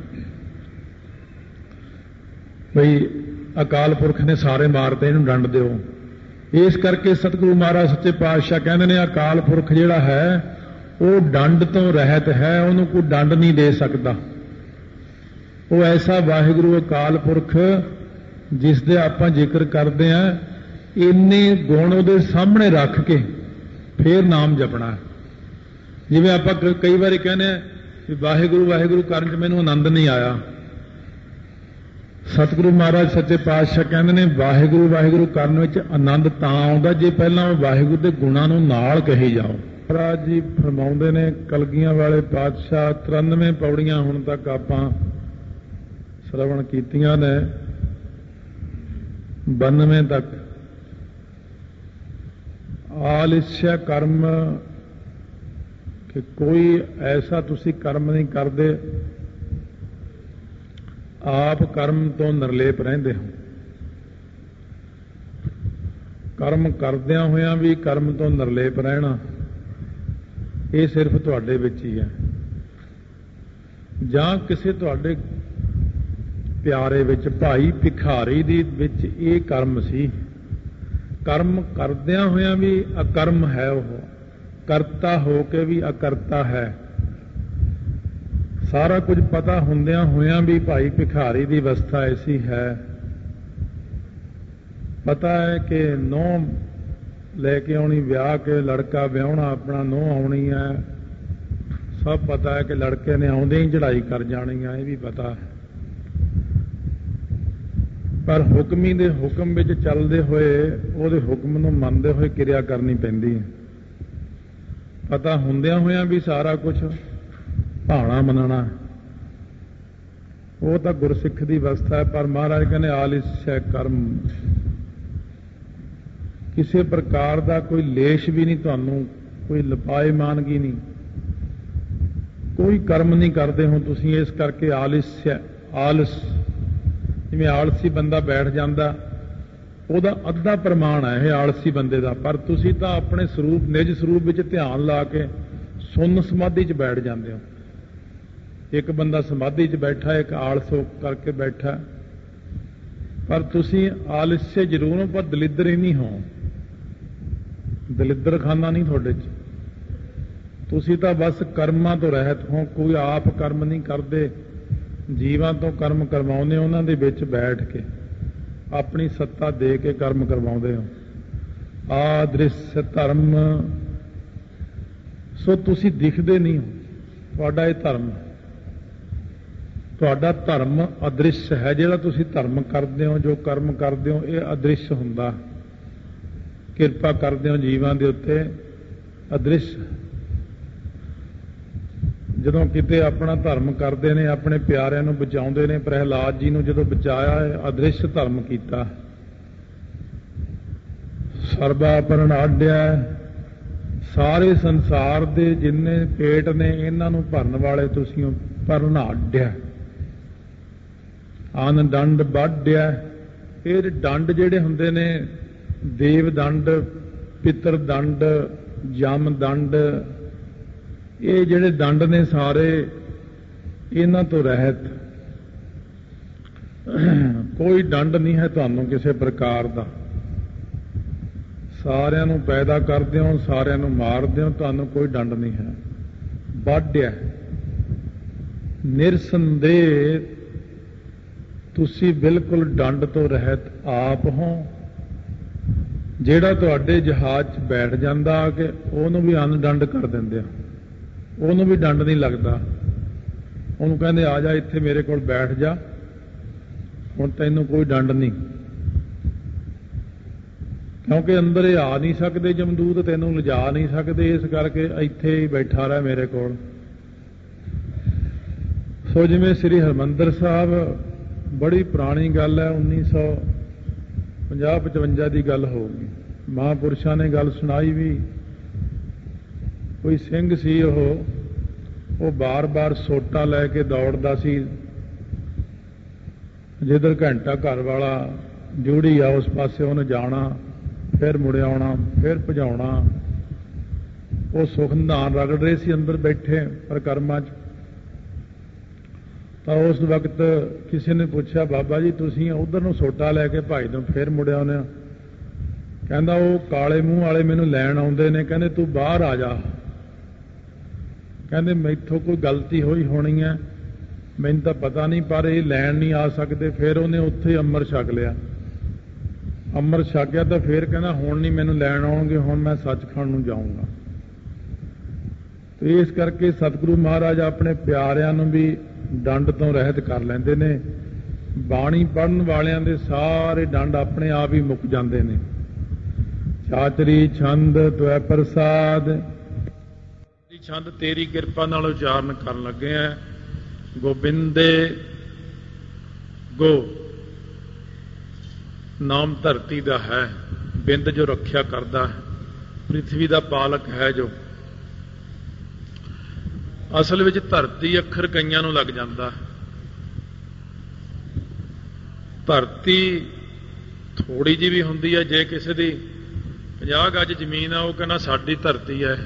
ਬਈ ਅਕਾਲ ਪੁਰਖ ਨੇ ਸਾਰੇ ਮਾਰਤੇ, ਇਹਨੂੰ ਡੰਡ ਦਿਓ। ਇਸ ਕਰਕੇ ਸਤਿਗੁਰੂ ਮਹਾਰਾਜ ਸੱਚੇ ਪਾਤਸ਼ਾਹ ਕਹਿੰਦੇ ਨੇ ਅਕਾਲ ਪੁਰਖ ਜਿਹੜਾ ਹੈ ਉਹ ਡੰਡ ਤੋਂ ਰਹਿਤ ਹੈ, ਉਹਨੂੰ ਕੋਈ ਡੰਡ ਨਹੀਂ ਦੇ ਸਕਦਾ। ਉਹ ਐਸਾ ਵਾਹਿਗੁਰੂ ਅਕਾਲ ਪੁਰਖ ਜਿਸ ਦੇ ਆਪਾਂ ਜ਼ਿਕਰ ਕਰਦੇ ਹਾਂ, ਇੰਨੇ ਗੁਣ ਉਹਦੇ ਸਾਹਮਣੇ ਰੱਖ ਕੇ ਫੇਰ ਨਾਮ ਜਪਣਾ। ਜਿਵੇਂ ਆਪਾਂ ਕਈ ਵਾਰੀ ਕਹਿੰਦੇ ਆ ਵੀ ਵਾਹਿਗੁਰੂ ਵਾਹਿਗੁਰੂ ਕਰਨ 'ਚ ਮੈਨੂੰ ਆਨੰਦ ਨਹੀਂ ਆਇਆ। ਸਤਿਗੁਰੂ ਮਹਾਰਾਜ ਸੱਚੇ ਪਾਤਸ਼ਾਹ ਕਹਿੰਦੇ ਨੇ ਵਾਹਿਗੁਰੂ ਵਾਹਿਗੁਰੂ ਕਰਨ ਵਿੱਚ ਆਨੰਦ ਤਾਂ ਆਉਂਦਾ ਜੇ ਪਹਿਲਾਂ ਉਹ ਵਾਹਿਗੁਰੂ ਦੇ ਗੁਣਾਂ ਨੂੰ ਨਾਲ ਕਹੀ ਜਾਓ। ਮਹਾਰਾਜ ਜੀ ਫਰਮਾਉਂਦੇ ਨੇ, ਕਲਗੀਆਂ ਵਾਲੇ ਪਾਤਸ਼ਾਹ ਤਰਾਨਵੇਂ ਪੌੜੀਆਂ ਹੁਣ ਤੱਕ ਆਪਾਂ ਸ਼ਰਵਣ ਕੀਤੀਆਂ ਨੇ, ਬਾਨਵੇਂ ਤੱਕ। ਆਲਿਸ਼ਯ ਕਰਮ ਕਿ ਕੋਈ ਐਸਾ ਤੁਸੀਂ ਕਰਮ ਨਹੀਂ ਕਰਦੇ, ਆਪ ਕਰਮ ਤੋਂ ਨਿਰਲੇਪ ਰਹਿੰਦੇ ਹੋ। ਕਰਮ ਕਰਦਿਆਂ ਹੋਇਆਂ ਵੀ ਕਰਮ ਤੋਂ ਨਿਰਲੇਪ ਰਹਿਣਾ, ਇਹ ਸਿਰਫ ਤੁਹਾਡੇ ਵਿੱਚ ਹੀ ਹੈ। ਜਾਂ ਕਿਸੇ ਤੁਹਾਡੇ ਪਿਆਰੇ ਵਿੱਚ, ਭਾਈ ਭਿਖਾਰੀ ਦੀ ਵਿੱਚ ਇਹ ਕਰਮ ਸੀ। ਕਰਮ ਕਰਦਿਆਂ ਹੋਇਆਂ ਵੀ ਅਕਰਮ ਹੈ, ਉਹ ਕਰਤਾ ਹੋ ਕੇ ਵੀ ਅਕਰਤਾ ਹੈ। ਸਾਰਾ ਕੁਝ ਪਤਾ ਹੁੰਦਿਆਂ ਹੋਇਆਂ ਵੀ ਭਾਈ ਭਿਖਾਰੀ ਦੀ ਅਵਸਥਾ ਐਸੀ ਹੈ। ਪਤਾ ਹੈ ਕਿ ਨੂੰਹ ਲੈ ਕੇ ਆਉਣੀ, ਵਿਆਹ ਕੇ ਲੜਕਾ ਵਿਆਹੁਣਾ, ਆਪਣਾ ਨੂੰਹ ਆਉਣੀ ਹੈ, ਸਭ ਪਤਾ ਹੈ ਕਿ ਲੜਕੇ ਨੇ ਆਉਂਦੇ ਹੀ ਚੜ੍ਹਾਈ ਕਰ ਜਾਣੀ ਹੈ, ਇਹ ਵੀ ਪਤਾ ਹੈ। ਪਰ ਹੁਕਮੀ ਦੇ ਹੁਕਮ ਵਿੱਚ ਚੱਲਦੇ ਹੋਏ, ਉਹਦੇ ਹੁਕਮ ਨੂੰ ਮੰਨਦੇ ਹੋਏ ਕਿਰਿਆ ਕਰਨੀ ਪੈਂਦੀ ਹੈ। ਪਤਾ ਹੁੰਦਿਆਂ ਹੋਇਆਂ ਵੀ ਸਾਰਾ ਕੁਝ ਭਾਣਾ ਮੰਨਣਾ, ਉਹ ਤਾਂ ਗੁਰਸਿੱਖ ਦੀ ਅਵਸਥਾ ਹੈ। ਪਰ ਮਹਾਰਾਜ ਕਹਿੰਦੇ ਆਲਿਸਯ ਕਰਮ, ਕਿਸੇ ਪ੍ਰਕਾਰ ਦਾ ਕੋਈ ਲੇਸ਼ ਵੀ ਨਹੀਂ ਤੁਹਾਨੂੰ, ਕੋਈ ਲਪਾਏਮਾਨਗੀ ਨਹੀਂ, ਕੋਈ ਕਰਮ ਨਹੀਂ ਕਰਦੇ ਹੋ ਤੁਸੀਂ। ਇਸ ਕਰਕੇ ਆਲਿਸਯ, ਆਲਸ, ਜਿਵੇਂ ਆਲਸੀ ਬੰਦਾ ਬੈਠ ਜਾਂਦਾ, ਉਹਦਾ ਅੱਧਾ ਪ੍ਰਮਾਣ ਹੈ ਇਹ ਆਲਸੀ ਬੰਦੇ ਦਾ। ਪਰ ਤੁਸੀਂ ਤਾਂ ਆਪਣੇ ਸਰੂਪ, ਨਿਜ ਸਰੂਪ ਵਿੱਚ ਧਿਆਨ ਲਾ ਕੇ ਸੁੰਨ ਸਮਾਧੀ 'ਚ ਬੈਠ ਜਾਂਦੇ ਹੋ। ਇੱਕ ਬੰਦਾ ਸਮਾਧੀ 'ਚ ਬੈਠਾ, ਇੱਕ ਆਲਸ ਕਰਕੇ ਬੈਠਾ, ਪਰ ਤੁਸੀਂ ਆਲस्य ਜ਼ਰੂਰ ਹੋ, ਪਰ ਦਲਿੱਦਰ ਹੀ ਨਹੀਂ ਹੋ। ਦਲਿੱਦਰ ਖਾਨਾ ਨਹੀਂ ਤੁਹਾਡੇ 'ਚ। ਤੁਸੀਂ ਤਾਂ ਬਸ ਕਰਮਾਂ ਤੋਂ ਰਹਿਤ ਹੋ, ਕੋਈ ਆਪ ਕਰਮ ਨਹੀਂ ਕਰਦੇ, ਜੀਵਾਂ ਤੋਂ ਕਰਮ ਕਰਵਾਉਂਦੇ, ਉਹਨਾਂ ਦੇ ਵਿੱਚ ਬੈਠ ਕੇ ਆਪਣੀ ਸੱਤਾ ਦੇ ਕੇ ਕਰਮ ਕਰਵਾਉਂਦੇ ਹੋ। ਆਦ੍ਰਿਸ਼ ਧਰਮ, ਸੋ ਤੁਸੀਂ ਦਿਖਦੇ ਨਹੀਂ ਹੋ, ਤੁਹਾਡਾ ਇਹ ਧਰਮ। ਤੁਹਾਡਾ ਧਰਮ ਅਦ੍ਰਿਸ਼ ਹੈ। ਜਿਹੜਾ ਤੁਸੀਂ ਧਰਮ ਕਰਦੇ ਹੋ, ਜੋ ਕਰਮ ਕਰਦੇ ਹੋ, ਇਹ ਅਦ੍ਰਿਸ਼ ਹੁੰਦਾ। ਕਿਰਪਾ ਕਰਦੇ ਹੋ ਜੀਵਾਂ ਦੇ ਉੱਤੇ, ਅਦ੍ਰਿਸ਼। ਜਦੋਂ ਕਿਤੇ ਆਪਣਾ ਧਰਮ ਕਰਦੇ ਨੇ, ਆਪਣੇ ਪਿਆਰਿਆਂ ਨੂੰ ਬਚਾਉਂਦੇ ਨੇ, ਪ੍ਰਹਿਲਾਦ ਜੀ ਨੂੰ ਜਦੋਂ ਬਚਾਇਆ, ਹੈ ਅਦ੍ਰਿਸ਼ ਧਰਮ ਕੀਤਾ। ਸਰਬਾ ਪਰਣਾਢਿਆ, ਸਾਰੇ ਸੰਸਾਰ ਦੇ ਜਿੰਨੇ ਪੇਟ ਨੇ ਇਹਨਾਂ ਨੂੰ ਭਰਨ ਵਾਲੇ ਤੁਸੀਂ ਹੋ। ਪਰਣਾਢਿਆ, ਆਨ ਦੰਡ ਬਾਢਿਆ, ਇਹ ਦੰਡ ਜਿਹੜੇ ਹੁੰਦੇ ਨੇ, ਦੇਵ ਦੰਡ, ਪਿਤਰ ਦੰਡ, ਯਮ ਦੰਡ, ਇਹ ਜਿਹੜੇ ਦੰਡ ਨੇ ਸਾਰੇ, ਇਹਨਾਂ ਤੋਂ ਰਹਿਤ। ਕੋਈ ਦੰਡ ਨਹੀਂ ਹੈ ਤੁਹਾਨੂੰ ਕਿਸੇ ਪ੍ਰਕਾਰ ਦਾ। ਸਾਰਿਆਂ ਨੂੰ ਪੈਦਾ ਕਰਦੇ ਹੋ, ਸਾਰਿਆਂ ਨੂੰ ਮਾਰਦੇ ਹੋ, ਤੁਹਾਨੂੰ ਕੋਈ ਦੰਡ ਨਹੀਂ ਹੈ। ਬਾਢਿਆ, ਨਿਰਸੰਦੇਹ ਤੁਸੀਂ ਬਿਲਕੁਲ ਦੰਡ ਤੋਂ ਰਹਿਤ ਆਪ ਹੋ। ਜਿਹੜਾ ਤੁਹਾਡੇ ਜਹਾਜ਼ 'ਚ ਬੈਠ ਜਾਂਦਾ ਆ ਕੇ, ਉਹਨੂੰ ਵੀ ਅਨਦੰਡ ਕਰ ਦਿੰਦੇ ਆ, ਉਹਨੂੰ ਵੀ ਦੰਡ ਨਹੀਂ ਲੱਗਦਾ। ਉਹਨੂੰ ਕਹਿੰਦੇ ਆ ਜਾ ਇੱਥੇ ਮੇਰੇ ਕੋਲ ਬੈਠ ਜਾ, ਹੁਣ ਤੈਨੂੰ ਕੋਈ ਦੰਡ ਨਹੀਂ, ਕਿਉਂਕਿ ਅੰਦਰ ਇਹ ਆ ਨਹੀਂ ਸਕਦੇ ਜਮਦੂਤ, ਤੈਨੂੰ ਲਿਜਾ ਨਹੀਂ ਸਕਦੇ, ਇਸ ਕਰਕੇ ਇੱਥੇ ਹੀ ਬੈਠਾ ਰਹਿ ਮੇਰੇ ਕੋਲ। ਸੋ ਜਿਵੇਂ ਸ੍ਰੀ ਹਰਿਮੰਦਰ ਸਾਹਿਬ, ਬੜੀ ਪੁਰਾਣੀ ਗੱਲ ਹੈ, ਉੱਨੀ ਸੌ ਪੰਜਾਹ ਪਚਵੰਜਾ ਦੀ ਗੱਲ ਹੋਊਗੀ, ਮਹਾਂਪੁਰਸ਼ਾਂ ਨੇ ਗੱਲ ਸੁਣਾਈ ਵੀ। ਕੋਈ ਸਿੰਘ ਸੀ, ਉਹ ਉਹ ਬਾਰ-ਬਾਰ ਸੋਟਾ ਲੈ ਕੇ ਦੌੜਦਾ ਸੀ, ਜਿੱਧਰ ਘੰਟਾ ਘਰ ਵਾਲਾ ਡਿਊਟੀ ਆ ਉਸ ਪਾਸੇ ਉਹਨੇ ਜਾਣਾ, ਫਿਰ ਮੁੜ ਆਉਣਾ, ਫਿਰ ਭਜਾਉਣਾ। ਉਹ ਸੁਖਨਦਾਨ ਰਗੜ ਰਹੇ ਸੀ ਅੰਦਰ ਬੈਠੇ ਪਰਿਕਰਮਾ 'ਚ। ਤਾਂ ਉਸ ਵਕਤ ਕਿਸੇ ਨੇ ਪੁੱਛਿਆ, ਬਾਬਾ ਜੀ ਤੁਸੀਂ ਉਧਰ ਨੂੰ ਸੋਟਾ ਲੈ ਕੇ ਭੱਜ ਦੋ, ਫਿਰ ਮੁੜਿਆ ਉਹਨੇ। ਕਹਿੰਦਾ ਉਹ ਕਾਲੇ ਮੂੰਹ ਵਾਲੇ ਮੈਨੂੰ ਲੈਣ ਆਉਂਦੇ ਨੇ, ਕਹਿੰਦੇ ਤੂੰ ਬਾਹਰ ਆ ਜਾ। ਕਹਿੰਦੇ ਮੈਥੋਂ ਕੋਈ ਗਲਤੀ ਹੋਈ ਹੋਣੀ ਹੈ, ਮੈਨੂੰ ਤਾਂ ਪਤਾ ਨਹੀਂ, ਪਰ ਇਹ ਲੈਣ ਨਹੀਂ ਆ ਸਕਦੇ। ਫਿਰ ਉਹਨੇ ਉੱਥੇ ਅੰਮ੍ਰਿਤ ਛਕ ਲਿਆ। ਅੰਮ੍ਰਿਤ ਛਕਿਆ ਤਾਂ ਫਿਰ ਕਹਿੰਦਾ ਹੁਣ ਨਹੀਂ ਮੈਨੂੰ ਲੈਣ ਆਉਣਗੇ, ਹੁਣ ਮੈਂ ਸੱਚਖੰਡ ਨੂੰ ਜਾਊਂਗਾ। ਤੇ ਇਸ ਕਰਕੇ ਸਤਿਗੁਰੂ ਮਹਾਰਾਜ ਆਪਣੇ ਪਿਆਰਿਆਂ ਨੂੰ ਵੀ ਡੰਡ ਤੋਂ ਰਹਿਤ ਕਰ ਲੈਂਦੇ ਨੇ। ਬਾਣੀ ਪੜ੍ਹਨ ਵਾਲਿਆਂ ਦੇ ਸਾਰੇ ਡੰਡ ਆਪਣੇ ਆਪ ਹੀ ਮੁੱਕ ਜਾਂਦੇ ਨੇ। ਚਾਚਰੀ ਛੰਦ ਤੁਐ ਪ੍ਰਸਾਦ, ਛੰਦ ਤੇਰੀ ਕਿਰਪਾ ਨਾਲ ਉਚਾਰਨ ਕਰਨ ਲੱਗੇ ਆ। ਗੋਬਿੰਦੇ ਗੋ, ਨਾਮ ਧਰਤੀ ਦਾ ਹੈ, ਬਿੰਦ ਜੋ ਰੱਖਿਆ ਕਰਦਾ ਹੈ, ਪ੍ਰਿਥਵੀ ਦਾ ਪਾਲਕ ਹੈ ਜੋ। ਅਸਲ ਵਿੱਚ ਧਰਤੀ ਅੱਖਰ ਕਈਆਂ ਨੂੰ ਲੱਗ ਜਾਂਦਾ। ਧਰਤੀ ਥੋੜੀ ਜਿਹੀ ਵੀ ਹੁੰਦੀ ਹੈ, ਜੇ ਕਿਸੇ ਦੀ ਪੰਜਾਹ ਗੱਜ ਜ਼ਮੀਨ ਆ, ਉਹ ਕਹਿੰਦਾ ਸਾਡੀ ਧਰਤੀ ਹੈ,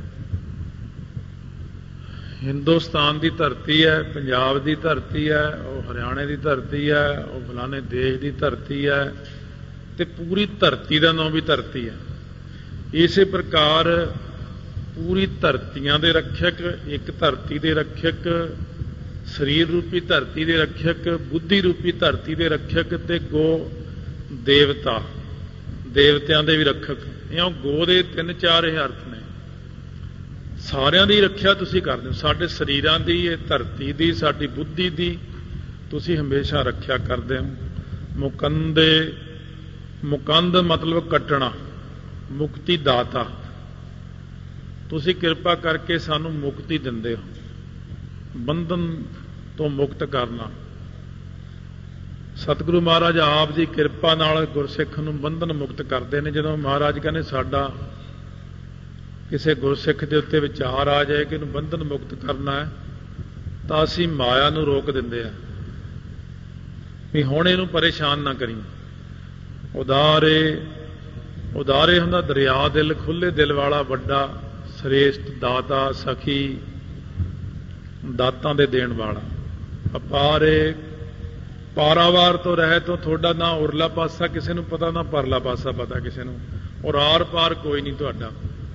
ਹਿੰਦੁਸਤਾਨ ਦੀ ਧਰਤੀ ਹੈ, ਪੰਜਾਬ ਦੀ ਧਰਤੀ ਹੈ, ਉਹ ਹਰਿਆਣੇ ਦੀ ਧਰਤੀ ਹੈ, ਉਹ ਫਲਾਣੇ ਦੇਸ਼ ਦੀ ਧਰਤੀ ਹੈ, ਤੇ ਪੂਰੀ ਧਰਤੀ ਦਾ ਨਾਮ ਵੀ ਧਰਤੀ ਹੈ। ਇਸੇ ਪ੍ਰਕਾਰ ਪੂਰੀ ਧਰਤੀਆਂ ਦੇ ਰੱਖਿਅਕ, ਇੱਕ ਧਰਤੀ ਦੇ ਰੱਖਿਅਕ, ਸਰੀਰ ਰੂਪੀ ਧਰਤੀ ਦੇ ਰੱਖਿਅਕ, ਬੁੱਧੀ ਰੂਪੀ ਧਰਤੀ ਦੇ ਰੱਖਿਅਕ, ਤੇ ਗੋ ਦੇਵਤਾ, ਦੇਵਤਿਆਂ ਦੇ ਵੀ ਰੱਖਿਅਕ। ਇਉਂ ਗੋ ਦੇ ਤਿੰਨ ਚਾਰ ਇਹ ਅਰਥ ਨੇ। ਸਾਰਿਆਂ ਦੀ ਰੱਖਿਆ ਤੁਸੀਂ ਕਰਦੇ ਹੋ, ਸਾਡੇ ਸਰੀਰਾਂ ਦੀ, ਇਹ ਧਰਤੀ ਦੀ, ਸਾਡੀ ਬੁੱਧੀ ਦੀ ਤੁਸੀਂ ਹਮੇਸ਼ਾ ਰੱਖਿਆ ਕਰਦੇ ਹੋ। ਮੁਕੰਦੇ, ਮੁਕੰਦ ਮਤਲਬ ਕੱਟਣਾ, ਮੁਕਤੀ ਦਾਤਾ, ਤੁਸੀਂ ਕਿਰਪਾ ਕਰਕੇ ਸਾਨੂੰ ਮੁਕਤੀ ਦਿੰਦੇ ਹੋ, ਬੰਧਨ ਤੋਂ ਮੁਕਤ ਕਰਨਾ। ਸਤਿਗੁਰੂ ਮਹਾਰਾਜ ਆਪ ਦੀ ਕਿਰਪਾ ਨਾਲ ਗੁਰਸਿੱਖ ਨੂੰ ਬੰਧਨ ਮੁਕਤ ਕਰਦੇ ਨੇ। ਜਦੋਂ ਮਹਾਰਾਜ ਕਹਿੰਦੇ ਸਾਡਾ ਕਿਸੇ ਗੁਰਸਿੱਖ ਦੇ ਉੱਤੇ ਵਿਚਾਰ ਆ ਜਾਏ ਕਿ ਇਹਨੂੰ ਬੰਧਨ ਮੁਕਤ ਕਰਨਾ ਹੈ, ਤਾਂ ਅਸੀਂ ਮਾਇਆ ਨੂੰ ਰੋਕ ਦਿੰਦੇ ਆ ਵੀ ਹੁਣ ਇਹਨੂੰ ਪਰੇਸ਼ਾਨ ਨਾ ਕਰੀ। ਉਦਾਰੇ, ਉਦਾਰੇ ਹੁੰਦਾ ਦਰਿਆ ਦਿਲ, ਖੁੱਲੇ ਦਿਲ ਵਾਲਾ, ਵੱਡਾ ਸ੍ਰੇਸ਼ਟ ਦਾਤਾ, ਸਖੀ, ਦਾਤਾਂ ਦੇ ਦੇਣ ਵਾਲਾ। ਅਪਾਰੇ, ਪਾਰਾਵਾਰ ਤੋਂ ਰਹਿ ਤੋਂ ਤੁਹਾਡਾ ਨਾ ਉਰਲਾ ਪਾਸਾ ਕਿਸੇ ਨੂੰ ਪਤਾ, ਨਾ ਪਰਲਾ ਪਾਸਾ ਪਤਾ ਕਿਸੇ ਨੂੰ, ਔਰ ਆਰ ਪਾਰ ਕੋਈ ਨਹੀਂ ਤੁਹਾਡਾ।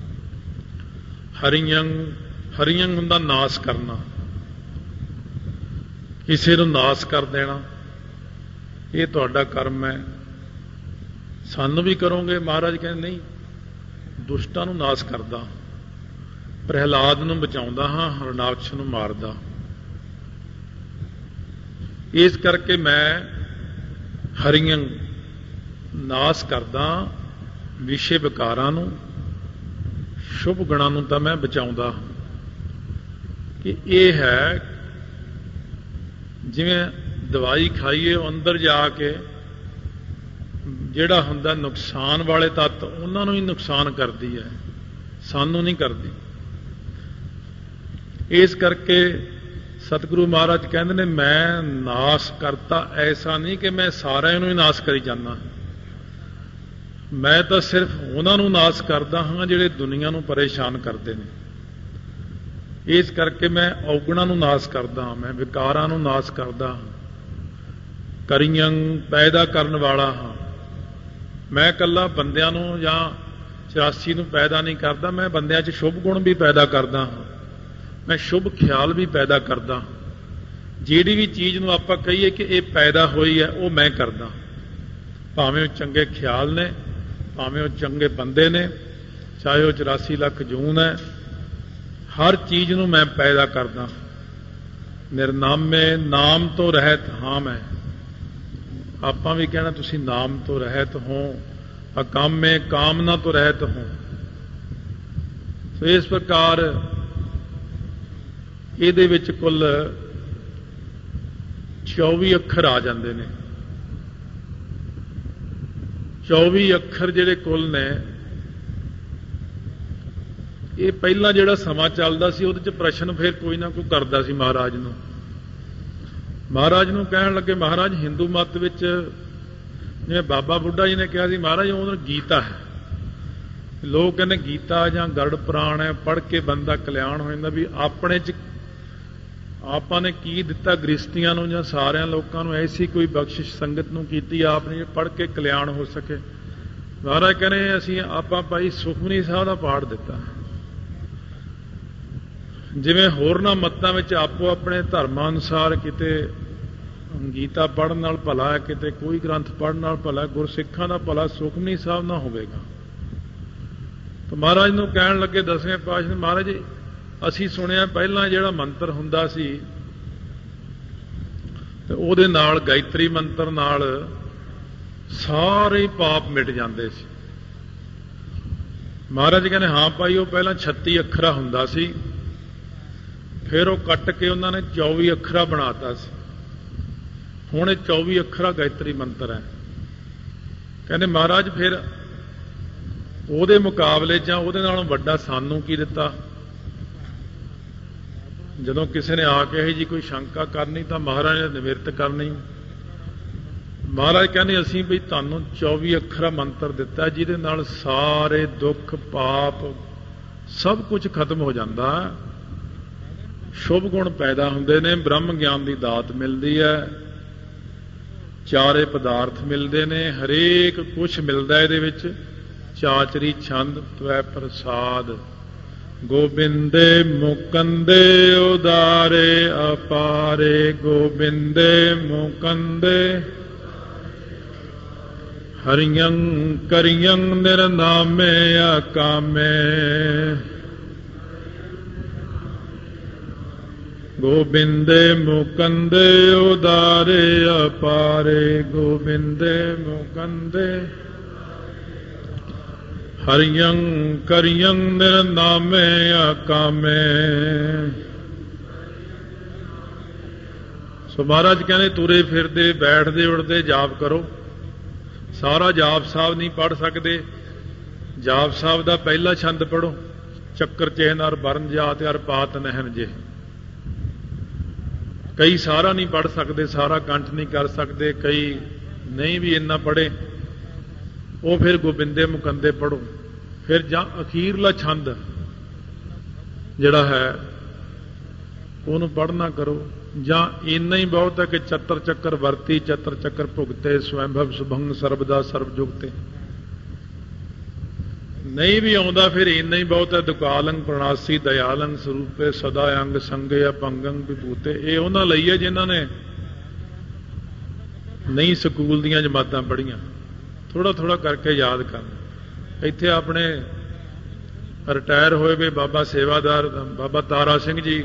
ਹਰੀਅੰਗ, ਹਰੀਅੰਗ ਹੁੰਦਾ ਨਾਸ ਕਰਨਾ, ਕਿਸੇ ਨੂੰ ਨਾਸ ਕਰ ਦੇਣਾ, ਇਹ ਤੁਹਾਡਾ ਕਰਮ ਹੈ। ਸਾਨੂੰ ਵੀ ਕਰੋਗੇ? ਮਹਾਰਾਜ ਕਹਿੰਦੇ ਨਹੀਂ, ਦੁਸ਼ਟਾਂ ਨੂੰ ਨਾਸ ਕਰਦਾ, ਪ੍ਰਹਿਲਾਦ ਨੂੰ ਬਚਾਉਂਦਾ ਹਾਂ, ਹਰਨਾਕਸ਼ ਨੂੰ ਮਾਰਦਾ। ਇਸ ਕਰਕੇ ਮੈਂ ਹਰੀਅੰਗ ਨਾਸ ਕਰਦਾ ਵਿਸ਼ੇ ਵਿਕਾਰਾਂ ਨੂੰ, ਸ਼ੁਭ ਗੁਣਾਂ ਨੂੰ ਤਾਂ ਮੈਂ ਬਚਾਉਂਦਾ। ਕਿ ਇਹ ਹੈ ਜਿਵੇਂ ਦਵਾਈ ਖਾਈਏ, ਉਹ ਅੰਦਰ ਜਾ ਕੇ ਜਿਹੜਾ ਹੁੰਦਾ ਨੁਕਸਾਨ ਵਾਲੇ ਤੱਤ, ਉਹਨਾਂ ਨੂੰ ਹੀ ਨੁਕਸਾਨ ਕਰਦੀ ਹੈ, ਸਾਨੂੰ ਨਹੀਂ ਕਰਦੀ। ਇਸ ਕਰਕੇ ਸਤਿਗੁਰੂ ਮਹਾਰਾਜ ਕਹਿੰਦੇ ਨੇ ਮੈਂ ਨਾਸ ਕਰਤਾ। ਐਸਾ ਨਹੀਂ ਕਿ ਮੈਂ ਸਾਰਿਆਂ ਨੂੰ ਹੀ ਨਾਸ ਕਰੀ ਜਾਂਦਾ, ਮੈਂ ਤਾਂ ਸਿਰਫ ਉਹਨਾਂ ਨੂੰ ਨਾਸ ਕਰਦਾ ਹਾਂ ਜਿਹੜੇ ਦੁਨੀਆ ਨੂੰ ਪਰੇਸ਼ਾਨ ਕਰਦੇ ਨੇ। ਇਸ ਕਰਕੇ ਮੈਂ ਔਗਣਾਂ ਨੂੰ ਨਾਸ ਕਰਦਾ ਹਾਂ, ਮੈਂ ਵਿਕਾਰਾਂ ਨੂੰ ਨਾਸ ਕਰਦਾ ਹਾਂ। ਕਰੀਆਂ ਪੈਦਾ ਕਰਨ ਵਾਲਾ ਹਾਂ, ਮੈਂ ਇਕੱਲਾ ਬੰਦਿਆਂ ਨੂੰ ਜਾਂ ਚੁਰਾਸੀ ਨੂੰ ਪੈਦਾ ਨਹੀਂ ਕਰਦਾ, ਮੈਂ ਬੰਦਿਆਂ 'ਚ ਸ਼ੁਭ ਗੁਣ ਵੀ ਪੈਦਾ ਕਰਦਾ ਹਾਂ, ਮੈਂ ਸ਼ੁਭ ਖਿਆਲ ਵੀ ਪੈਦਾ ਕਰਦਾ। ਜਿਹੜੀ ਵੀ ਚੀਜ਼ ਨੂੰ ਆਪਾਂ ਕਹੀਏ ਕਿ ਇਹ ਪੈਦਾ ਹੋਈ ਹੈ, ਉਹ ਮੈਂ ਕਰਦਾ, ਭਾਵੇਂ ਉਹ ਚੰਗੇ ਖਿਆਲ ਨੇ, ਭਾਵੇਂ ਉਹ ਚੰਗੇ ਬੰਦੇ ਨੇ, ਚਾਹੇ ਉਹ ਚੁਰਾਸੀ ਲੱਖ ਜੂਨ ਹੈ, ਹਰ ਚੀਜ਼ ਨੂੰ ਮੈਂ ਪੈਦਾ ਕਰਦਾ। ਨਿਰਨਾਮੇ, ਨਾਮ ਤੋਂ ਰਹਿਤ ਹਾਂ ਮੈਂ। ਆਪਾਂ ਵੀ ਕਹਿਣਾ ਤੁਸੀਂ ਨਾਮ ਤੋਂ ਰਹਿਤ ਹੋ। ਅਕਾਮੇ, ਕਾਮਨਾ ਤੋਂ ਰਹਿਤ ਹੋ। ਸੋ ਇਸ ਪ੍ਰਕਾਰ ਇਹਦੇ ਵਿੱਚ ਕੁੱਲ ਚੌਵੀ ਅੱਖਰ ਆ ਜਾਂਦੇ ਨੇ। ਚੌਵੀ ਅੱਖਰ ਜਿਹੜੇ ਕੁੱਲ ਨੇ, ਇਹ ਪਹਿਲਾਂ ਜਿਹੜਾ ਸਮਾਂ ਚੱਲਦਾ ਸੀ ਉਹਦੇ 'ਚ ਪ੍ਰਸ਼ਨ ਫਿਰ ਕੋਈ ਨਾ ਕੋਈ ਕਰਦਾ ਸੀ ਮਹਾਰਾਜ ਨੂੰ। ਮਹਾਰਾਜ ਨੂੰ ਕਹਿਣ ਲੱਗੇ, ਮਹਾਰਾਜ ਹਿੰਦੂ ਮਤ ਵਿੱਚ ਜਿਵੇਂ ਬਾਬਾ ਬੁੱਢਾ ਜੀ ਨੇ ਕਿਹਾ ਸੀ, ਮਹਾਰਾਜ ਉਹ ਗੀਤਾ ਹੈ। ਲੋਕ ਕਹਿੰਦੇ ਗੀਤਾ ਜਾਂ ਗਰੜ ਪੁਰਾਣ ਹੈ, ਪੜ੍ਹ ਕੇ ਬੰਦਾ ਕਲਿਆਣ ਹੋ ਜਾਂਦਾ। ਵੀ ਆਪਣੇ 'ਚ ਆਪਾਂ ਨੇ ਕੀ ਦਿੱਤਾ ਗ੍ਰਸਤੀਆਂ ਨੂੰ ਜਾਂ ਸਾਰਿਆਂ ਲੋਕਾਂ ਨੂੰ? ਐਸੀ ਕੋਈ ਬਖਸ਼ਿਸ਼ ਸੰਗਤ ਨੂੰ ਕੀਤੀ ਆਪ ਨੇ ਪੜ੍ਹ ਕੇ ਕਲਿਆਣ ਹੋ ਸਕੇ? ਮਹਾਰਾਜ ਕਹਿੰਦੇ ਅਸੀਂ ਆਪਾਂ ਭਾਈ ਸੁਖਮਨੀ ਸਾਹਿਬ ਦਾ ਪਾਠ ਦਿੱਤਾ। ਜਿਵੇਂ ਹੋਰਨਾਂ ਮੱਤਾਂ ਵਿੱਚ ਆਪੋ ਆਪਣੇ ਧਰਮਾਂ ਅਨੁਸਾਰ ਕਿਤੇ ਗੀਤਾ ਪੜ੍ਹਨ ਨਾਲ ਭਲਾ ਹੈ, ਕਿਤੇ ਕੋਈ ਗ੍ਰੰਥ ਪੜ੍ਹਨ ਨਾਲ ਭਲਾ, ਗੁਰਸਿੱਖਾਂ ਦਾ ਭਲਾ ਸੁਖਮਨੀ ਸਾਹਿਬ ਨਾਲ ਹੋਵੇਗਾ। ਤਾਂ ਮਹਾਰਾਜ ਨੂੰ ਕਹਿਣ ਲੱਗੇ ਦਸਵੇਂ ਪਾਤਸ਼ਾਹ, ਮਹਾਰਾਜ ਅਸੀਂ ਸੁਣਿਆ ਪਹਿਲਾਂ ਜਿਹੜਾ ਮੰਤਰ ਹੁੰਦਾ ਸੀ ਤੇ ਉਹਦੇ ਨਾਲ ਗਾਇਤਰੀ ਮੰਤਰ ਨਾਲ ਸਾਰੇ ਪਾਪ ਮਿਟ ਜਾਂਦੇ ਸੀ। ਮਹਾਰਾਜ ਕਹਿੰਦੇ ਹਾਂ ਭਾਈ, ਉਹ ਪਹਿਲਾਂ ਛੱਤੀ ਅੱਖਰਾ ਹੁੰਦਾ ਸੀ, ਫਿਰ ਉਹ ਕੱਟ ਕੇ ਉਹਨਾਂ ਨੇ ਚੌਵੀ ਅੱਖਰਾ ਬਣਾਤਾ ਸੀ। ਹੁਣ ਇਹ ਚੌਵੀ ਅੱਖਰਾ ਗਾਇਤਰੀ ਮੰਤਰ ਹੈ। ਕਹਿੰਦੇ ਮਹਾਰਾਜ ਫਿਰ ਉਹਦੇ ਮੁਕਾਬਲੇ ਜਾਂ ਉਹਦੇ ਨਾਲੋਂ ਵੱਡਾ ਸਾਨੂੰ ਕੀ ਦਿੱਤਾ? ਜਦੋਂ ਕਿਸੇ ਨੇ ਆ ਕੇ ਇਹ ਜੀ ਕੋਈ ਸ਼ੰਕਾ ਕਰਨੀ ਤਾਂ ਮਹਾਰਾਜ ਨੇ ਨਿਵਰਤ ਕਰਨੀ। ਮਹਾਰਾਜ ਕਹਿੰਦੇ ਅਸੀਂ ਵੀ ਤੁਹਾਨੂੰ ਚੌਵੀ ਅੱਖਰਾ ਮੰਤਰ ਦਿੱਤਾ ਜਿਹਦੇ ਨਾਲ ਸਾਰੇ ਦੁੱਖ ਪਾਪ ਸਭ ਕੁਝ ਖਤਮ ਹੋ ਜਾਂਦਾ, ਸ਼ੁਭ ਗੁਣ ਪੈਦਾ ਹੁੰਦੇ ਨੇ, ਬ੍ਰਹਮ ਗਿਆਨ ਦੀ ਦਾਤ ਮਿਲਦੀ ਹੈ, ਚਾਰੇ ਪਦਾਰਥ ਮਿਲਦੇ ਨੇ, ਹਰੇਕ ਕੁਛ ਮਿਲਦਾ ਇਹਦੇ ਵਿੱਚ। ਚਾਚਰੀ ਛੰਦ ਤਵੈ ਪ੍ਰਸਾਦ, ਗੋਬਿੰਦੇ ਮੁਕੰਦੇ ਉਦਾਰੇ ਅਪਾਰੇ, ਗੋਬਿੰਦੇ ਮੁਕੰਦੇ ਹਰਿਯੰ ਕਰਿਯੰ ਨਿਰਨਾਮੇ ਅਕਾਮੇ, ਗੋਬਿੰਦੇ ਮੁਕੰਦੇ ਉਦਾਰੇ ਅਪਾਰੇ, ਗੋਬਿੰਦੇ ਮੁਕੰਦੇ ਹਰਿਯੰ ਕਰਿਯੰ ਨਿਰਨਾਮੇ ਅਕਾਮੇ। ਸੋ ਮਹਾਰਾਜ ਕਹਿੰਦੇ ਤੁਰੇ ਫਿਰਦੇ ਬੈਠਦੇ ਉੱਠਦੇ ਜਾਪ ਕਰੋ। ਸਾਰਾ ਜਾਪ ਸਾਹਿਬ ਨਹੀਂ ਪੜ੍ਹ ਸਕਦੇ, ਜਾਪ ਸਾਹਿਬ ਦਾ ਪਹਿਲਾ ਛੰਦ ਪੜ੍ਹੋ, ਚੱਕਰ ਚਿਹਨ ਅਰ ਬਰਨ ਜਾਤ ਅਰ ਪਾਤ ਨਹਿਨ ਜੇ। ਕਈ ਸਾਰਾ ਨਹੀਂ ਪੜ੍ਹ ਸਕਦੇ, ਸਾਰਾ ਕੰਠ ਨਹੀਂ ਕਰ ਸਕਦੇ, ਕਈ ਨਹੀਂ ਵੀ ਇੰਨਾ ਪੜ੍ਹੇ, ਉਹ ਫਿਰ ਗੋਬਿੰਦੇ ਮੁਕੰਦੇ ਪੜ੍ਹੋ। ਫਿਰ ਜਾਂ ਅਖੀਰਲਾ ਛੰਦ ਜਿਹੜਾ ਹੈ ਉਹਨੂੰ ਪੜ੍ਹਨਾ ਕਰੋ, ਜਾਂ ਇੰਨਾ ਹੀ ਬਹੁਤ ਹੈ ਕਿ ਚਤਰ ਚੱਕਰ ਵਰਤੀ ਚਤਰ ਚੱਕਰ ਭੁਗਤੇ, ਸਵੈਂਭਵ ਸੁਭੰਗ ਸਰਬਦਾ ਸਰਬ ਜੁਗਤੇ। ਨਹੀਂ ਵੀ ਆਉਂਦਾ ਫਿਰ ਇੰਨਾ ਹੀ ਬਹੁਤ ਹੈ। ਦੁਕਾਲੰਗ ਪ੍ਰਣਾਸੀ ਦਇਆਲੰਗ ਸਰੂਪੇ ਸਦਾ ਅੰਗ ਸੰਗੇ ਅਪੰਗੰ ਵਿਭੂਤੇ। ਇਹ ਉਹਨਾਂ ਲਈ ਹੈ ਜਿਨ੍ਹਾਂ ਨੇ ਨਹੀਂ ਸਕੂਲ ਦੀਆਂ ਜਮਾਤਾਂ ਪੜ੍ਹੀਆਂ, ਥੋੜਾ ਥੋੜਾ ਕਰਕੇ ਯਾਦ ਕਰਨਾ। ਇੱਥੇ ਆਪਣੇ ਰਿਟਾਇਰ ਹੋਏ ਵੇ ਬਾਬਾ ਸੇਵਾਦਾਰ ਬਾਬਾ ਤਾਰਾ ਸਿੰਘ ਜੀ,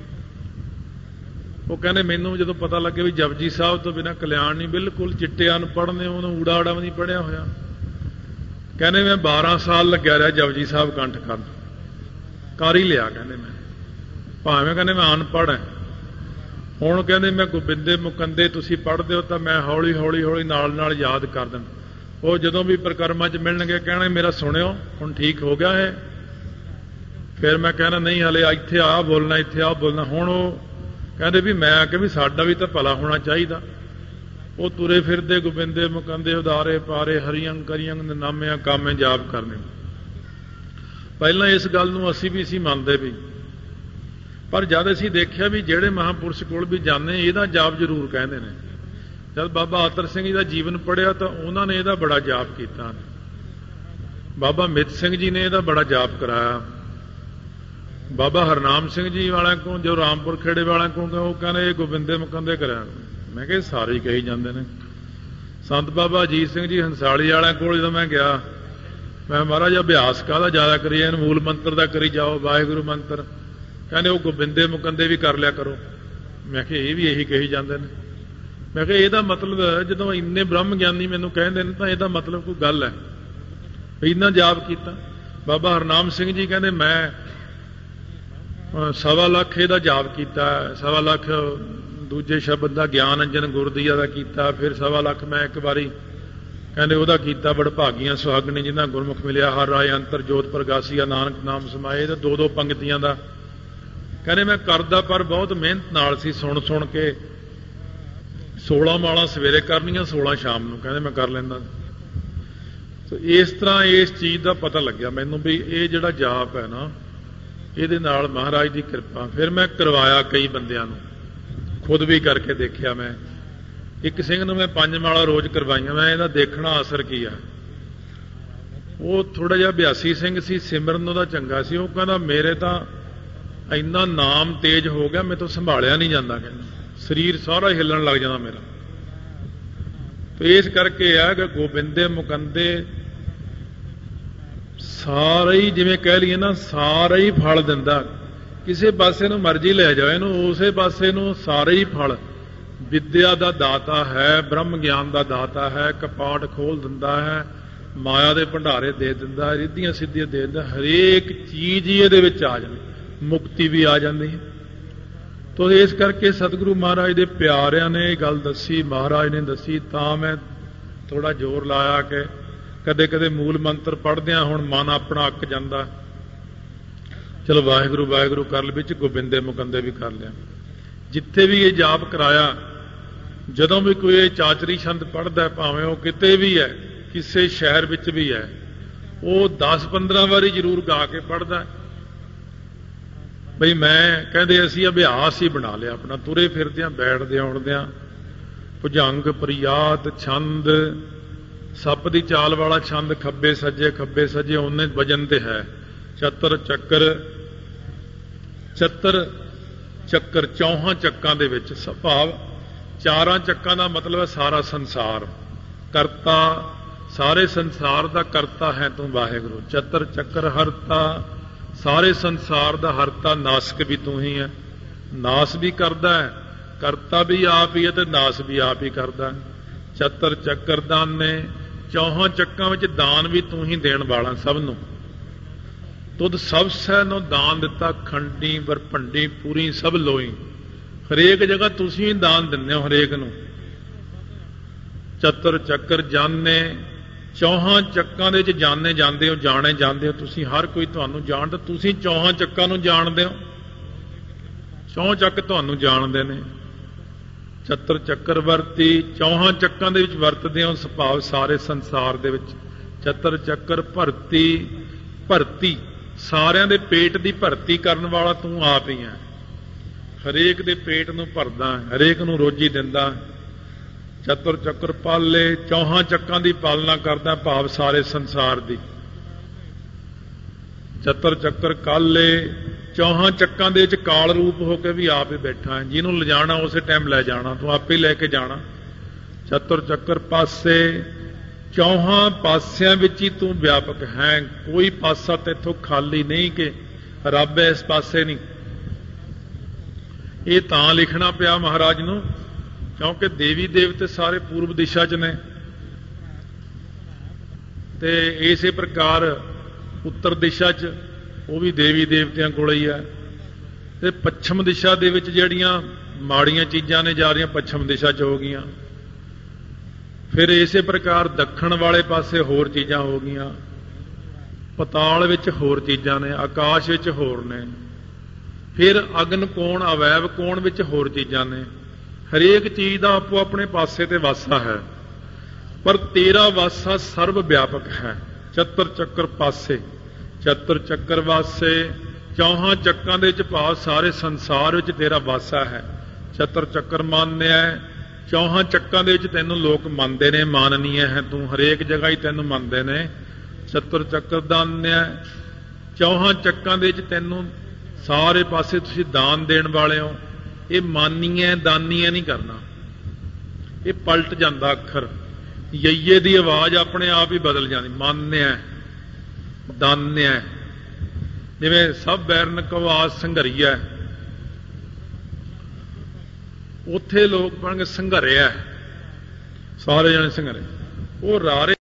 ਉਹ ਕਹਿੰਦੇ ਮੈਨੂੰ ਜਦੋਂ ਪਤਾ ਲੱਗੇ ਵੀ ਜਪਜੀ ਸਾਹਿਬ ਤੋਂ ਬਿਨਾਂ ਕਲਿਆਣ ਨਹੀਂ, ਬਿਲਕੁਲ ਚਿੱਟੇ ਅਨਪੜ੍ਹ ਨੇ, ਉਹਨੂੰ ਊੜਾ ਆੜਾ ਵੀ ਨਹੀਂ ਪੜ੍ਹਿਆ ਹੋਇਆ। ਕਹਿੰਦੇ ਮੈਂ ਬਾਰਾਂ ਸਾਲ ਲੱਗਿਆ ਰਿਹਾ ਜਪਜੀ ਸਾਹਿਬ ਕੰਠ ਕਰਨ, ਕਰ ਹੀ ਲਿਆ। ਕਹਿੰਦੇ ਮੈਂ ਭਾਵੇਂ ਕਹਿੰਦੇ ਮੈਂ ਅਨਪੜ੍ਹ ਹਾਂ, ਹੁਣ ਕਹਿੰਦੇ ਮੈਂ ਗੋਬਿੰਦੇ ਮੁਕੰਦੇ ਤੁਸੀਂ ਪੜ੍ਹਦੇ ਹੋ ਤਾਂ ਮੈਂ ਹੌਲੀ ਹੌਲੀ ਹੌਲੀ ਨਾਲ ਨਾਲ ਯਾਦ ਕਰ ਦਿੰਦਾ। ਉਹ ਜਦੋਂ ਵੀ ਪ੍ਰਕਰਮਾਂ 'ਚ ਮਿਲਣਗੇ ਕਹਿਣਾ ਮੇਰਾ ਸੁਣਿਓ ਹੁਣ ਠੀਕ ਹੋ ਗਿਆ ਹੈ। ਫਿਰ ਮੈਂ ਕਹਿਣਾ ਨਹੀਂ ਹਲੇ ਇੱਥੇ ਆਹ ਬੋਲਣਾ ਇੱਥੇ ਆਹ ਬੋਲਣਾ। ਹੁਣ ਉਹ ਕਹਿੰਦੇ ਵੀ ਮੈਂ ਆ ਕੇ ਵੀ ਸਾਡਾ ਵੀ ਤਾਂ ਭਲਾ ਹੋਣਾ ਚਾਹੀਦਾ। ਉਹ ਤੁਰੇ ਫਿਰਦੇ ਗੋਬਿੰਦੇ ਮੁਕੰਦੇ ਉਦਾਰੇ ਪਾਰੇ ਹਰੀਅੰ ਕਰੀਅੰ ਨਾਮਿਆਂ ਕਾਮੇ ਜਾਪ ਕਰਨੇ। ਪਹਿਲਾਂ ਇਸ ਗੱਲ ਨੂੰ ਅਸੀਂ ਵੀ ਸੀ ਮੰਨਦੇ ਵੀ, ਪਰ ਜਦ ਅਸੀਂ ਦੇਖਿਆ ਵੀ ਜਿਹੜੇ ਮਹਾਂਪੁਰਸ਼ ਕੋਲ ਵੀ ਜਾਂਦੇ ਇਹਦਾ ਜਾਪ ਜ਼ਰੂਰ ਕਹਿੰਦੇ ਨੇ। ਜਦ ਬਾਬਾ ਅਤਰ ਸਿੰਘ ਜੀ ਦਾ ਜੀਵਨ ਪੜ੍ਹਿਆ ਤਾਂ ਉਹਨਾਂ ਨੇ ਇਹਦਾ ਬੜਾ ਜਾਪ ਕੀਤਾ। ਬਾਬਾ ਮਿੱਤ ਸਿੰਘ ਜੀ ਨੇ ਇਹਦਾ ਬੜਾ ਜਾਪ ਕਰਾਇਆ। ਬਾਬਾ ਹਰਨਾਮ ਸਿੰਘ ਜੀ ਵਾਲਿਆਂ ਕੋਲ, ਜੋ ਰਾਮਪੁਰ ਖੇੜੇ ਵਾਲਿਆਂ ਕੋਲ, ਉਹ ਕਹਿੰਦੇ ਇਹ ਗੋਬਿੰਦੇ ਮੁਕੰਦੇ ਕਰਿਆ। ਮੈਂ ਕਿਹਾ ਸਾਰੇ ਹੀ ਕਹੀ ਜਾਂਦੇ ਨੇ। ਸੰਤ ਬਾਬਾ ਅਜੀਤ ਸਿੰਘ ਜੀ ਹੰਸਾਲੀ ਵਾਲਿਆਂ ਕੋਲ ਜਦੋਂ ਮੈਂ ਗਿਆ, ਮੈਂ ਮਹਾਰਾਜ ਅਭਿਆਸ ਕਾਹਦਾ ਜ਼ਿਆਦਾ ਕਰੀਏ, ਇਹਨੂੰ ਮੂਲ ਮੰਤਰ ਦਾ ਕਰੀ ਜਾਓ, ਵਾਹਿਗੁਰੂ ਮੰਤਰ। ਕਹਿੰਦੇ ਉਹ ਗੋਬਿੰਦੇ ਮੁਕੰਦੇ ਵੀ ਕਰ ਲਿਆ ਕਰੋ। ਮੈਂ ਕਿਹਾ ਇਹ ਵੀ ਇਹੀ ਕਹੀ ਜਾਂਦੇ ਨੇ। ਮੈਂ ਕਿਹਾ ਇਹਦਾ ਮਤਲਬ ਜਦੋਂ ਇੰਨੇ ਬ੍ਰਹਮ ਗਿਆਨੀ ਮੈਨੂੰ ਕਹਿੰਦੇ ਨੇ ਤਾਂ ਇਹਦਾ ਮਤਲਬ ਕੋਈ ਗੱਲ ਹੈ। ਇੰਨਾ ਜਾਪ ਕੀਤਾ। ਬਾਬਾ ਹਰਨਾਮ ਸਿੰਘ ਜੀ ਕਹਿੰਦੇ ਮੈਂ ਸਵਾ ਲੱਖ ਇਹਦਾ ਜਾਪ ਕੀਤਾ, ਸਵਾ ਲੱਖ ਦੂਜੇ ਸ਼ਬਦ ਦਾ ਗਿਆਨ ਅੰਜਨ ਗੁਰਦੀਆ ਦਾ ਕੀਤਾ, ਫਿਰ ਸਵਾ ਲੱਖ ਮੈਂ ਇੱਕ ਵਾਰੀ ਕਹਿੰਦੇ ਉਹਦਾ ਕੀਤਾ। ਬੜਭਾਗੀਆਂ ਸੁਹਾਗਣੇ ਜਿਹਨਾਂ ਗੁਰਮੁਖ ਮਿਲਿਆ, ਹਰ ਰਾਏ ਅੰਤਰ ਜੋਤ ਪ੍ਰਗਾਸੀਆ, ਨਾਨਕ ਨਾਮ ਸਮਾਏ। ਇਹਦਾ ਦੋ ਦੋ ਪੰਕਤੀਆਂ ਦਾ ਕਹਿੰਦੇ ਮੈਂ ਕਰਦਾ, ਪਰ ਬਹੁਤ ਮਿਹਨਤ ਨਾਲ ਸੀ। ਸੁਣ ਸੁਣ ਕੇ ਸੋਲਾਂ ਮਾਲਾਂ ਸਵੇਰੇ ਕਰਨੀਆਂ, ਸੋਲਾਂ ਸ਼ਾਮ ਨੂੰ ਕਹਿੰਦੇ ਮੈਂ ਕਰ ਲੈਂਦਾ। ਸੋ ਇਸ ਤਰ੍ਹਾਂ ਇਸ ਚੀਜ਼ ਦਾ ਪਤਾ ਲੱਗਿਆ ਮੈਨੂੰ ਵੀ ਇਹ ਜਿਹੜਾ ਜਾਪ ਹੈ ਨਾ, ਇਹਦੇ ਨਾਲ ਮਹਾਰਾਜ ਦੀ ਕਿਰਪਾ। ਫਿਰ ਮੈਂ ਕਰਵਾਇਆ ਕਈ ਬੰਦਿਆਂ ਨੂੰ, ਖੁਦ ਵੀ ਕਰਕੇ ਦੇਖਿਆ। ਮੈਂ ਇੱਕ ਸਿੰਘ ਨੂੰ ਮੈਂ ਪੰਜ ਮਾਲਾ ਰੋਜ਼ ਕਰਵਾਈਆਂ। ਮੈਂ ਇਹਦਾ ਦੇਖਣਾ ਅਸਰ ਕੀ ਆ। ਉਹ ਥੋੜਾ ਜਿਹਾ ਅਭਿਆਸੀ ਸਿੰਘ ਸੀ, ਸਿਮਰਨ ਉਹਦਾ ਚੰਗਾ ਸੀ। ਉਹ ਕਹਿੰਦਾ ਮੇਰੇ ਤਾਂ ਇੰਨਾ ਨਾਮ ਤੇਜ਼ ਹੋ ਗਿਆ, ਮੇਰੇ ਤੋਂ ਸੰਭਾਲਿਆ ਨਹੀਂ ਜਾਂਦਾ। ਕਹਿੰਦਾ ਸਰੀਰ ਸਾਰਾ ਹਿੱਲਣ ਲੱਗ ਜਾਂਦਾ ਮੇਰਾ। ਤੇ ਇਸ ਕਰਕੇ ਆ ਕਿ ਗੋਬਿੰਦੇ ਮੁਕੰਦੇ ਸਾਰੇ ਹੀ, ਜਿਵੇਂ ਕਹਿ ਲਈਏ ਨਾ, ਸਾਰੇ ਹੀ ਫਲ ਦਿੰਦਾ। ਕਿਸੇ ਪਾਸੇ ਨੂੰ ਮਰਜ਼ੀ ਲੈ ਜਾਓ ਇਹਨੂੰ, ਉਸੇ ਪਾਸੇ ਨੂੰ ਸਾਰੇ ਹੀ ਫਲ। ਵਿਦਿਆ ਦਾ ਦਾਤਾ ਹੈ, ਬ੍ਰਹਮ ਗਿਆਨ ਦਾ ਦਾਤਾ ਹੈ, ਕਪਾਟ ਖੋਲ ਦਿੰਦਾ ਹੈ, ਮਾਇਆ ਦੇ ਭੰਡਾਰੇ ਦੇ ਦਿੰਦਾ, ਰਿੱਧੀਆਂ ਸਿੱਧੀਆਂ ਦੇ ਦਿੰਦਾ। ਹਰੇਕ ਚੀਜ਼ ਹੀ ਇਹਦੇ ਵਿੱਚ ਆ ਜਾਂਦੀ, ਮੁਕਤੀ ਵੀ ਆ ਜਾਂਦੀ ਹੈ। ਤੋ ਇਸ ਕਰਕੇ ਸਤਿਗੁਰੂ ਮਹਾਰਾਜ ਦੇ ਪਿਆਰਿਆਂ ਨੇ ਇਹ ਗੱਲ ਦੱਸੀ, ਮਹਾਰਾਜ ਨੇ ਦੱਸੀ, ਤਾਂ ਮੈਂ ਥੋੜਾ ਜ਼ੋਰ ਲਾਇਆ ਕਿ ਕਦੇ ਕਦੇ ਮੂਲ ਮੰਤਰ ਪੜ੍ਹਦਿਆਂ ਹੁਣ ਮਨ ਆਪਣਾ ਅੱਕ ਜਾਂਦਾ। ਚਲੋ ਵਾਹਿਗੁਰੂ ਵਾਹਿਗੁਰੂ ਕਰ ਲ, ਵਿੱਚ ਗੋਬਿੰਦੇ ਮੁਕੰਦੇ ਵੀ ਕਰ ਲਿਆ। ਜਿੱਥੇ ਵੀ ਇਹ ਜਾਪ ਕਰਾਇਆ ਜਦੋਂ ਵੀ ਕੋਈ ਚਾਚਰੀ ਛੰਦ ਪੜ੍ਹਦਾ, ਭਾਵੇਂ ਉਹ ਕਿਤੇ ਵੀ ਹੈ, ਕਿਸੇ ਸ਼ਹਿਰ ਵਿੱਚ ਵੀ ਹੈ, ਉਹ ਦਸ ਪੰਦਰਾਂ ਵਾਰੀ ਜ਼ਰੂਰ ਗਾ ਕੇ ਪੜ੍ਹਦਾ। ਬਈ ਮੈਂ ਕਹਿੰਦੇ ਅਸੀਂ ਅਭਿਆਸ ਹੀ ਬਣਾ ਲਿਆ ਆਪਣਾ, ਤੁਰੇ ਫਿਰਦਿਆਂ ਬੈਠਦੇ ਆਉਣਦਿਆਂ ਭੁਜੰਗ ਪ੍ਰਿਆਤ ਛੰਦ, ਸੱਪ ਦੀ ਚਾਲ ਵਾਲਾ ਛੰਦ, ਖੱਬੇ ਸੱਜੇ ਖੱਬੇ ਸੱਜੇ ਉਹਨੇ ਵਜਨ ਤੇ ਹੈ। ਚਤਰ ਚੱਕਰ, ਚਤਰ ਚੱਕਰ ਚੌਹਾਂ ਚੱਕਾਂ ਦੇ ਵਿੱਚ, ਭਾਵ ਚਾਰਾਂ ਚੱਕਾਂ ਦਾ ਮਤਲਬ ਹੈ ਸਾਰਾ ਸੰਸਾਰ, ਕਰਤਾ, ਸਾਰੇ ਸੰਸਾਰ ਦਾ ਕਰਤਾ ਹੈ ਤੂੰ ਵਾਹਿਗੁਰੂ। ਚਤਰ ਚੱਕਰ ਹਰਤਾ, ਸਾਰੇ ਸੰਸਾਰ ਦਾ ਹਰਤਾ, ਨਾਸਕ ਵੀ ਤੂੰ ਹੀ ਹੈ। ਨਾਸ ਵੀ ਕਰਦਾ ਹੈ, ਕਰਤਾ ਵੀ ਆਪ ਹੀ ਹੈ ਤੇ ਨਾਸ ਵੀ ਆਪ ਹੀ ਕਰਦਾ। ਚਤਰ ਚੱਕਰ ਦਾਨੇ, ਚੌਹਾਂ ਚੱਕਾਂ ਵਿੱਚ ਦਾਨ ਵੀ ਤੂੰ ਹੀ ਦੇਣ ਵਾਲਾ ਸਭ ਨੂੰ। ਤੁਧ ਸਭ ਸਹਿ ਨੂੰ ਦਾਨ ਦਿੱਤਾ, ਖੰਡੀ ਵਰਭੰਡੀ ਪੂਰੀ ਸਭ ਲੋਈ। ਹਰੇਕ ਜਗ੍ਹਾ ਤੁਸੀਂ ਹੀ ਦਾਨ ਦਿੰਦੇ ਹੋ ਹਰੇਕ ਨੂੰ। ਚਤਰ ਚੱਕਰ ਜਾਣੇ, ਚੌਹਾਂ ਚੱਕਾਂ ਦੇ ਵਿੱਚ ਜਾਣੇ ਜਾਂਦੇ ਹੋ, ਜਾਣੇ ਜਾਂਦੇ ਹੋ ਤੁਸੀਂ, ਹਰ ਕੋਈ ਤੁਹਾਨੂੰ ਜਾਣਦਾ, ਤੁਸੀਂ ਚੌਹਾਂ ਚੱਕਾਂ ਨੂੰ ਜਾਣਦੇ ਹੋ, ਚੌਂ ਚੱਕ ਤੁਹਾਨੂੰ ਜਾਣਦੇ ਨੇ। ਚਤਰ ਚੱਕਰ ਵਰਤੀ, ਚੌਹਾਂ ਚੱਕਾਂ ਦੇ ਵਿੱਚ ਵਰਤਦੇ ਹੋ, ਸੁਭਾਵ ਸਾਰੇ ਸੰਸਾਰ ਦੇ ਵਿੱਚ। ਚਤਰ ਚੱਕਰ ਭਰਤੀ, ਭਰਤੀ ਸਾਰਿਆਂ ਦੇ ਪੇਟ ਦੀ ਭਰਤੀ ਕਰਨ ਵਾਲਾ ਤੂੰ ਆਪ ਹੀ ਹੈ। ਹਰੇਕ ਦੇ ਪੇਟ ਨੂੰ ਭਰਦਾ, ਹਰੇਕ ਨੂੰ ਰੋਜੀ ਦਿੰਦਾ। ਚਤੁਰ ਚੱਕਰ ਪਾਲੇ, ਚੌਹਾਂ ਚੱਕਾਂ ਦੀ ਪਾਲਣਾ ਕਰਦਾ, ਭਾਵ ਸਾਰੇ ਸੰਸਾਰ ਦੀ। ਚਤੁਰ ਚੱਕਰ ਕਾਲੇ, ਚੌਹਾਂ ਚੱਕਾਂ ਦੇ ਵਿੱਚ ਕਾਲ ਰੂਪ ਹੋ ਕੇ ਵੀ ਆਪ ਹੀ ਬੈਠਾ ਹੈ, ਜਿਹਨੂੰ ਲਿਜਾਣਾ ਉਸੇ ਟਾਈਮ ਲੈ ਜਾਣਾ, ਤੂੰ ਆਪੇ ਲੈ ਕੇ ਜਾਣਾ। ਚਤੁਰ ਚੱਕਰ ਪਾਸੇ, ਚੌਹਾਂ ਪਾਸਿਆਂ ਵਿੱਚ ਹੀ ਤੂੰ ਵਿਆਪਕ ਹੈ, ਕੋਈ ਪਾਸਾ ਤੇਥੋਂ ਖਾਲੀ ਨਹੀਂ ਕਿ ਰੱਬ ਇਸ ਪਾਸੇ ਨਹੀਂ। ਇਹ ਤਾਂ ਲਿਖਣਾ ਪਿਆ ਮਹਾਰਾਜ ਨੂੰ ਕਿਉਂਕਿ ਦੇਵੀ ਦੇਵਤੇ ਸਾਰੇ ਪੂਰਬ ਦਿਸ਼ਾ 'ਚ ਨੇ, ਤੇ ਇਸੇ ਪ੍ਰਕਾਰ ਉੱਤਰ ਦਿਸ਼ਾ 'ਚ ਉਹ ਵੀ ਦੇਵੀ ਦੇਵਤਿਆਂ ਕੋਲ ਹੀ ਹੈ, ਤੇ ਪੱਛਮ ਦਿਸ਼ਾ ਦੇ ਵਿੱਚ ਜਿਹੜੀਆਂ ਮਾੜੀਆਂ ਚੀਜ਼ਾਂ ਨੇ ਜਾ ਰਹੀਆਂ ਪੱਛਮ ਦਿਸ਼ਾ 'ਚ ਹੋ ਗਈਆਂ। ਫਿਰ ਇਸੇ ਪ੍ਰਕਾਰ ਦੱਖਣ ਵਾਲੇ ਪਾਸੇ ਹੋਰ ਚੀਜ਼ਾਂ ਹੋ ਗਈਆਂ, ਪਤਾਲ ਵਿੱਚ ਹੋਰ ਚੀਜ਼ਾਂ ਨੇ, ਆਕਾਸ਼ ਵਿੱਚ ਹੋਰ ਨੇ, ਫਿਰ ਅਗਨ ਕੋਣ ਅਵੈਵ ਕੋਣ ਵਿੱਚ ਹੋਰ ਚੀਜ਼ਾਂ ਨੇ। ਹਰੇਕ ਚੀਜ਼ ਦਾ ਆਪੋ ਆਪਣੇ ਪਾਸੇ ਤੇ ਵਾਸਾ ਹੈ, ਪਰ ਤੇਰਾ ਵਾਸਾ ਸਰਬ ਵਿਆਪਕ ਹੈ। ਚਤਰ ਚੱਕਰ ਪਾਸੇ, ਚਤਰ ਚੱਕਰ ਵਾਸੇ, ਚੌਹਾਂ ਚੱਕਾਂ ਦੇ ਵਿੱਚ ਭਾਵ ਸਾਰੇ ਸੰਸਾਰ ਵਿੱਚ ਤੇਰਾ ਵਾਸਾ ਹੈ। ਚਤਰ ਚੱਕਰ ਮੰਨਿਆ, ਚੌਹਾਂ ਚੱਕਾਂ ਦੇ ਵਿੱਚ ਤੈਨੂੰ ਲੋਕ ਮੰਨਦੇ ਨੇ, ਮਾਨਨੀਏ ਹੈ ਤੂੰ, ਹਰੇਕ ਜਗ੍ਹਾ ਹੀ ਤੈਨੂੰ ਮੰਨਦੇ ਨੇ। ਚਤੁਰ ਚੱਕਰ ਦਾਨਿਆ, ਚੌਹਾਂ ਚੱਕਾਂ ਦੇ ਵਿੱਚ ਤੈਨੂੰ ਸਾਰੇ ਪਾਸੇ ਤੁਸੀਂ ਦਾਨ ਦੇਣ ਵਾਲੇ ਹੋ। ਇਹ ਮਾਨੀਏ ਦਾਨੀਏ ਨਹੀਂ ਕਰਨਾ, ਇਹ ਪਲਟ ਜਾਂਦਾ ਅੱਖਰ, ਯਈਏ ਦੀ ਆਵਾਜ਼ ਆਪਣੇ ਆਪ ਹੀ ਬਦਲ ਜਾਂਦੀ। ਮਾਨਿਆ ਦਾਨਿਆ, ਜਿਵੇਂ ਸਭ ਬੈਰਨ ਕੋ ਆਸ ਸੰਘਰੀਆ, ਉੱਥੇ ਲੋਕ ਬਣਗੇ ਸੰਘਰਿਆ, ਸਾਰੇ ਜਣੇ ਸੰਘਰੇ। ਉਹ ਰਾਰੇ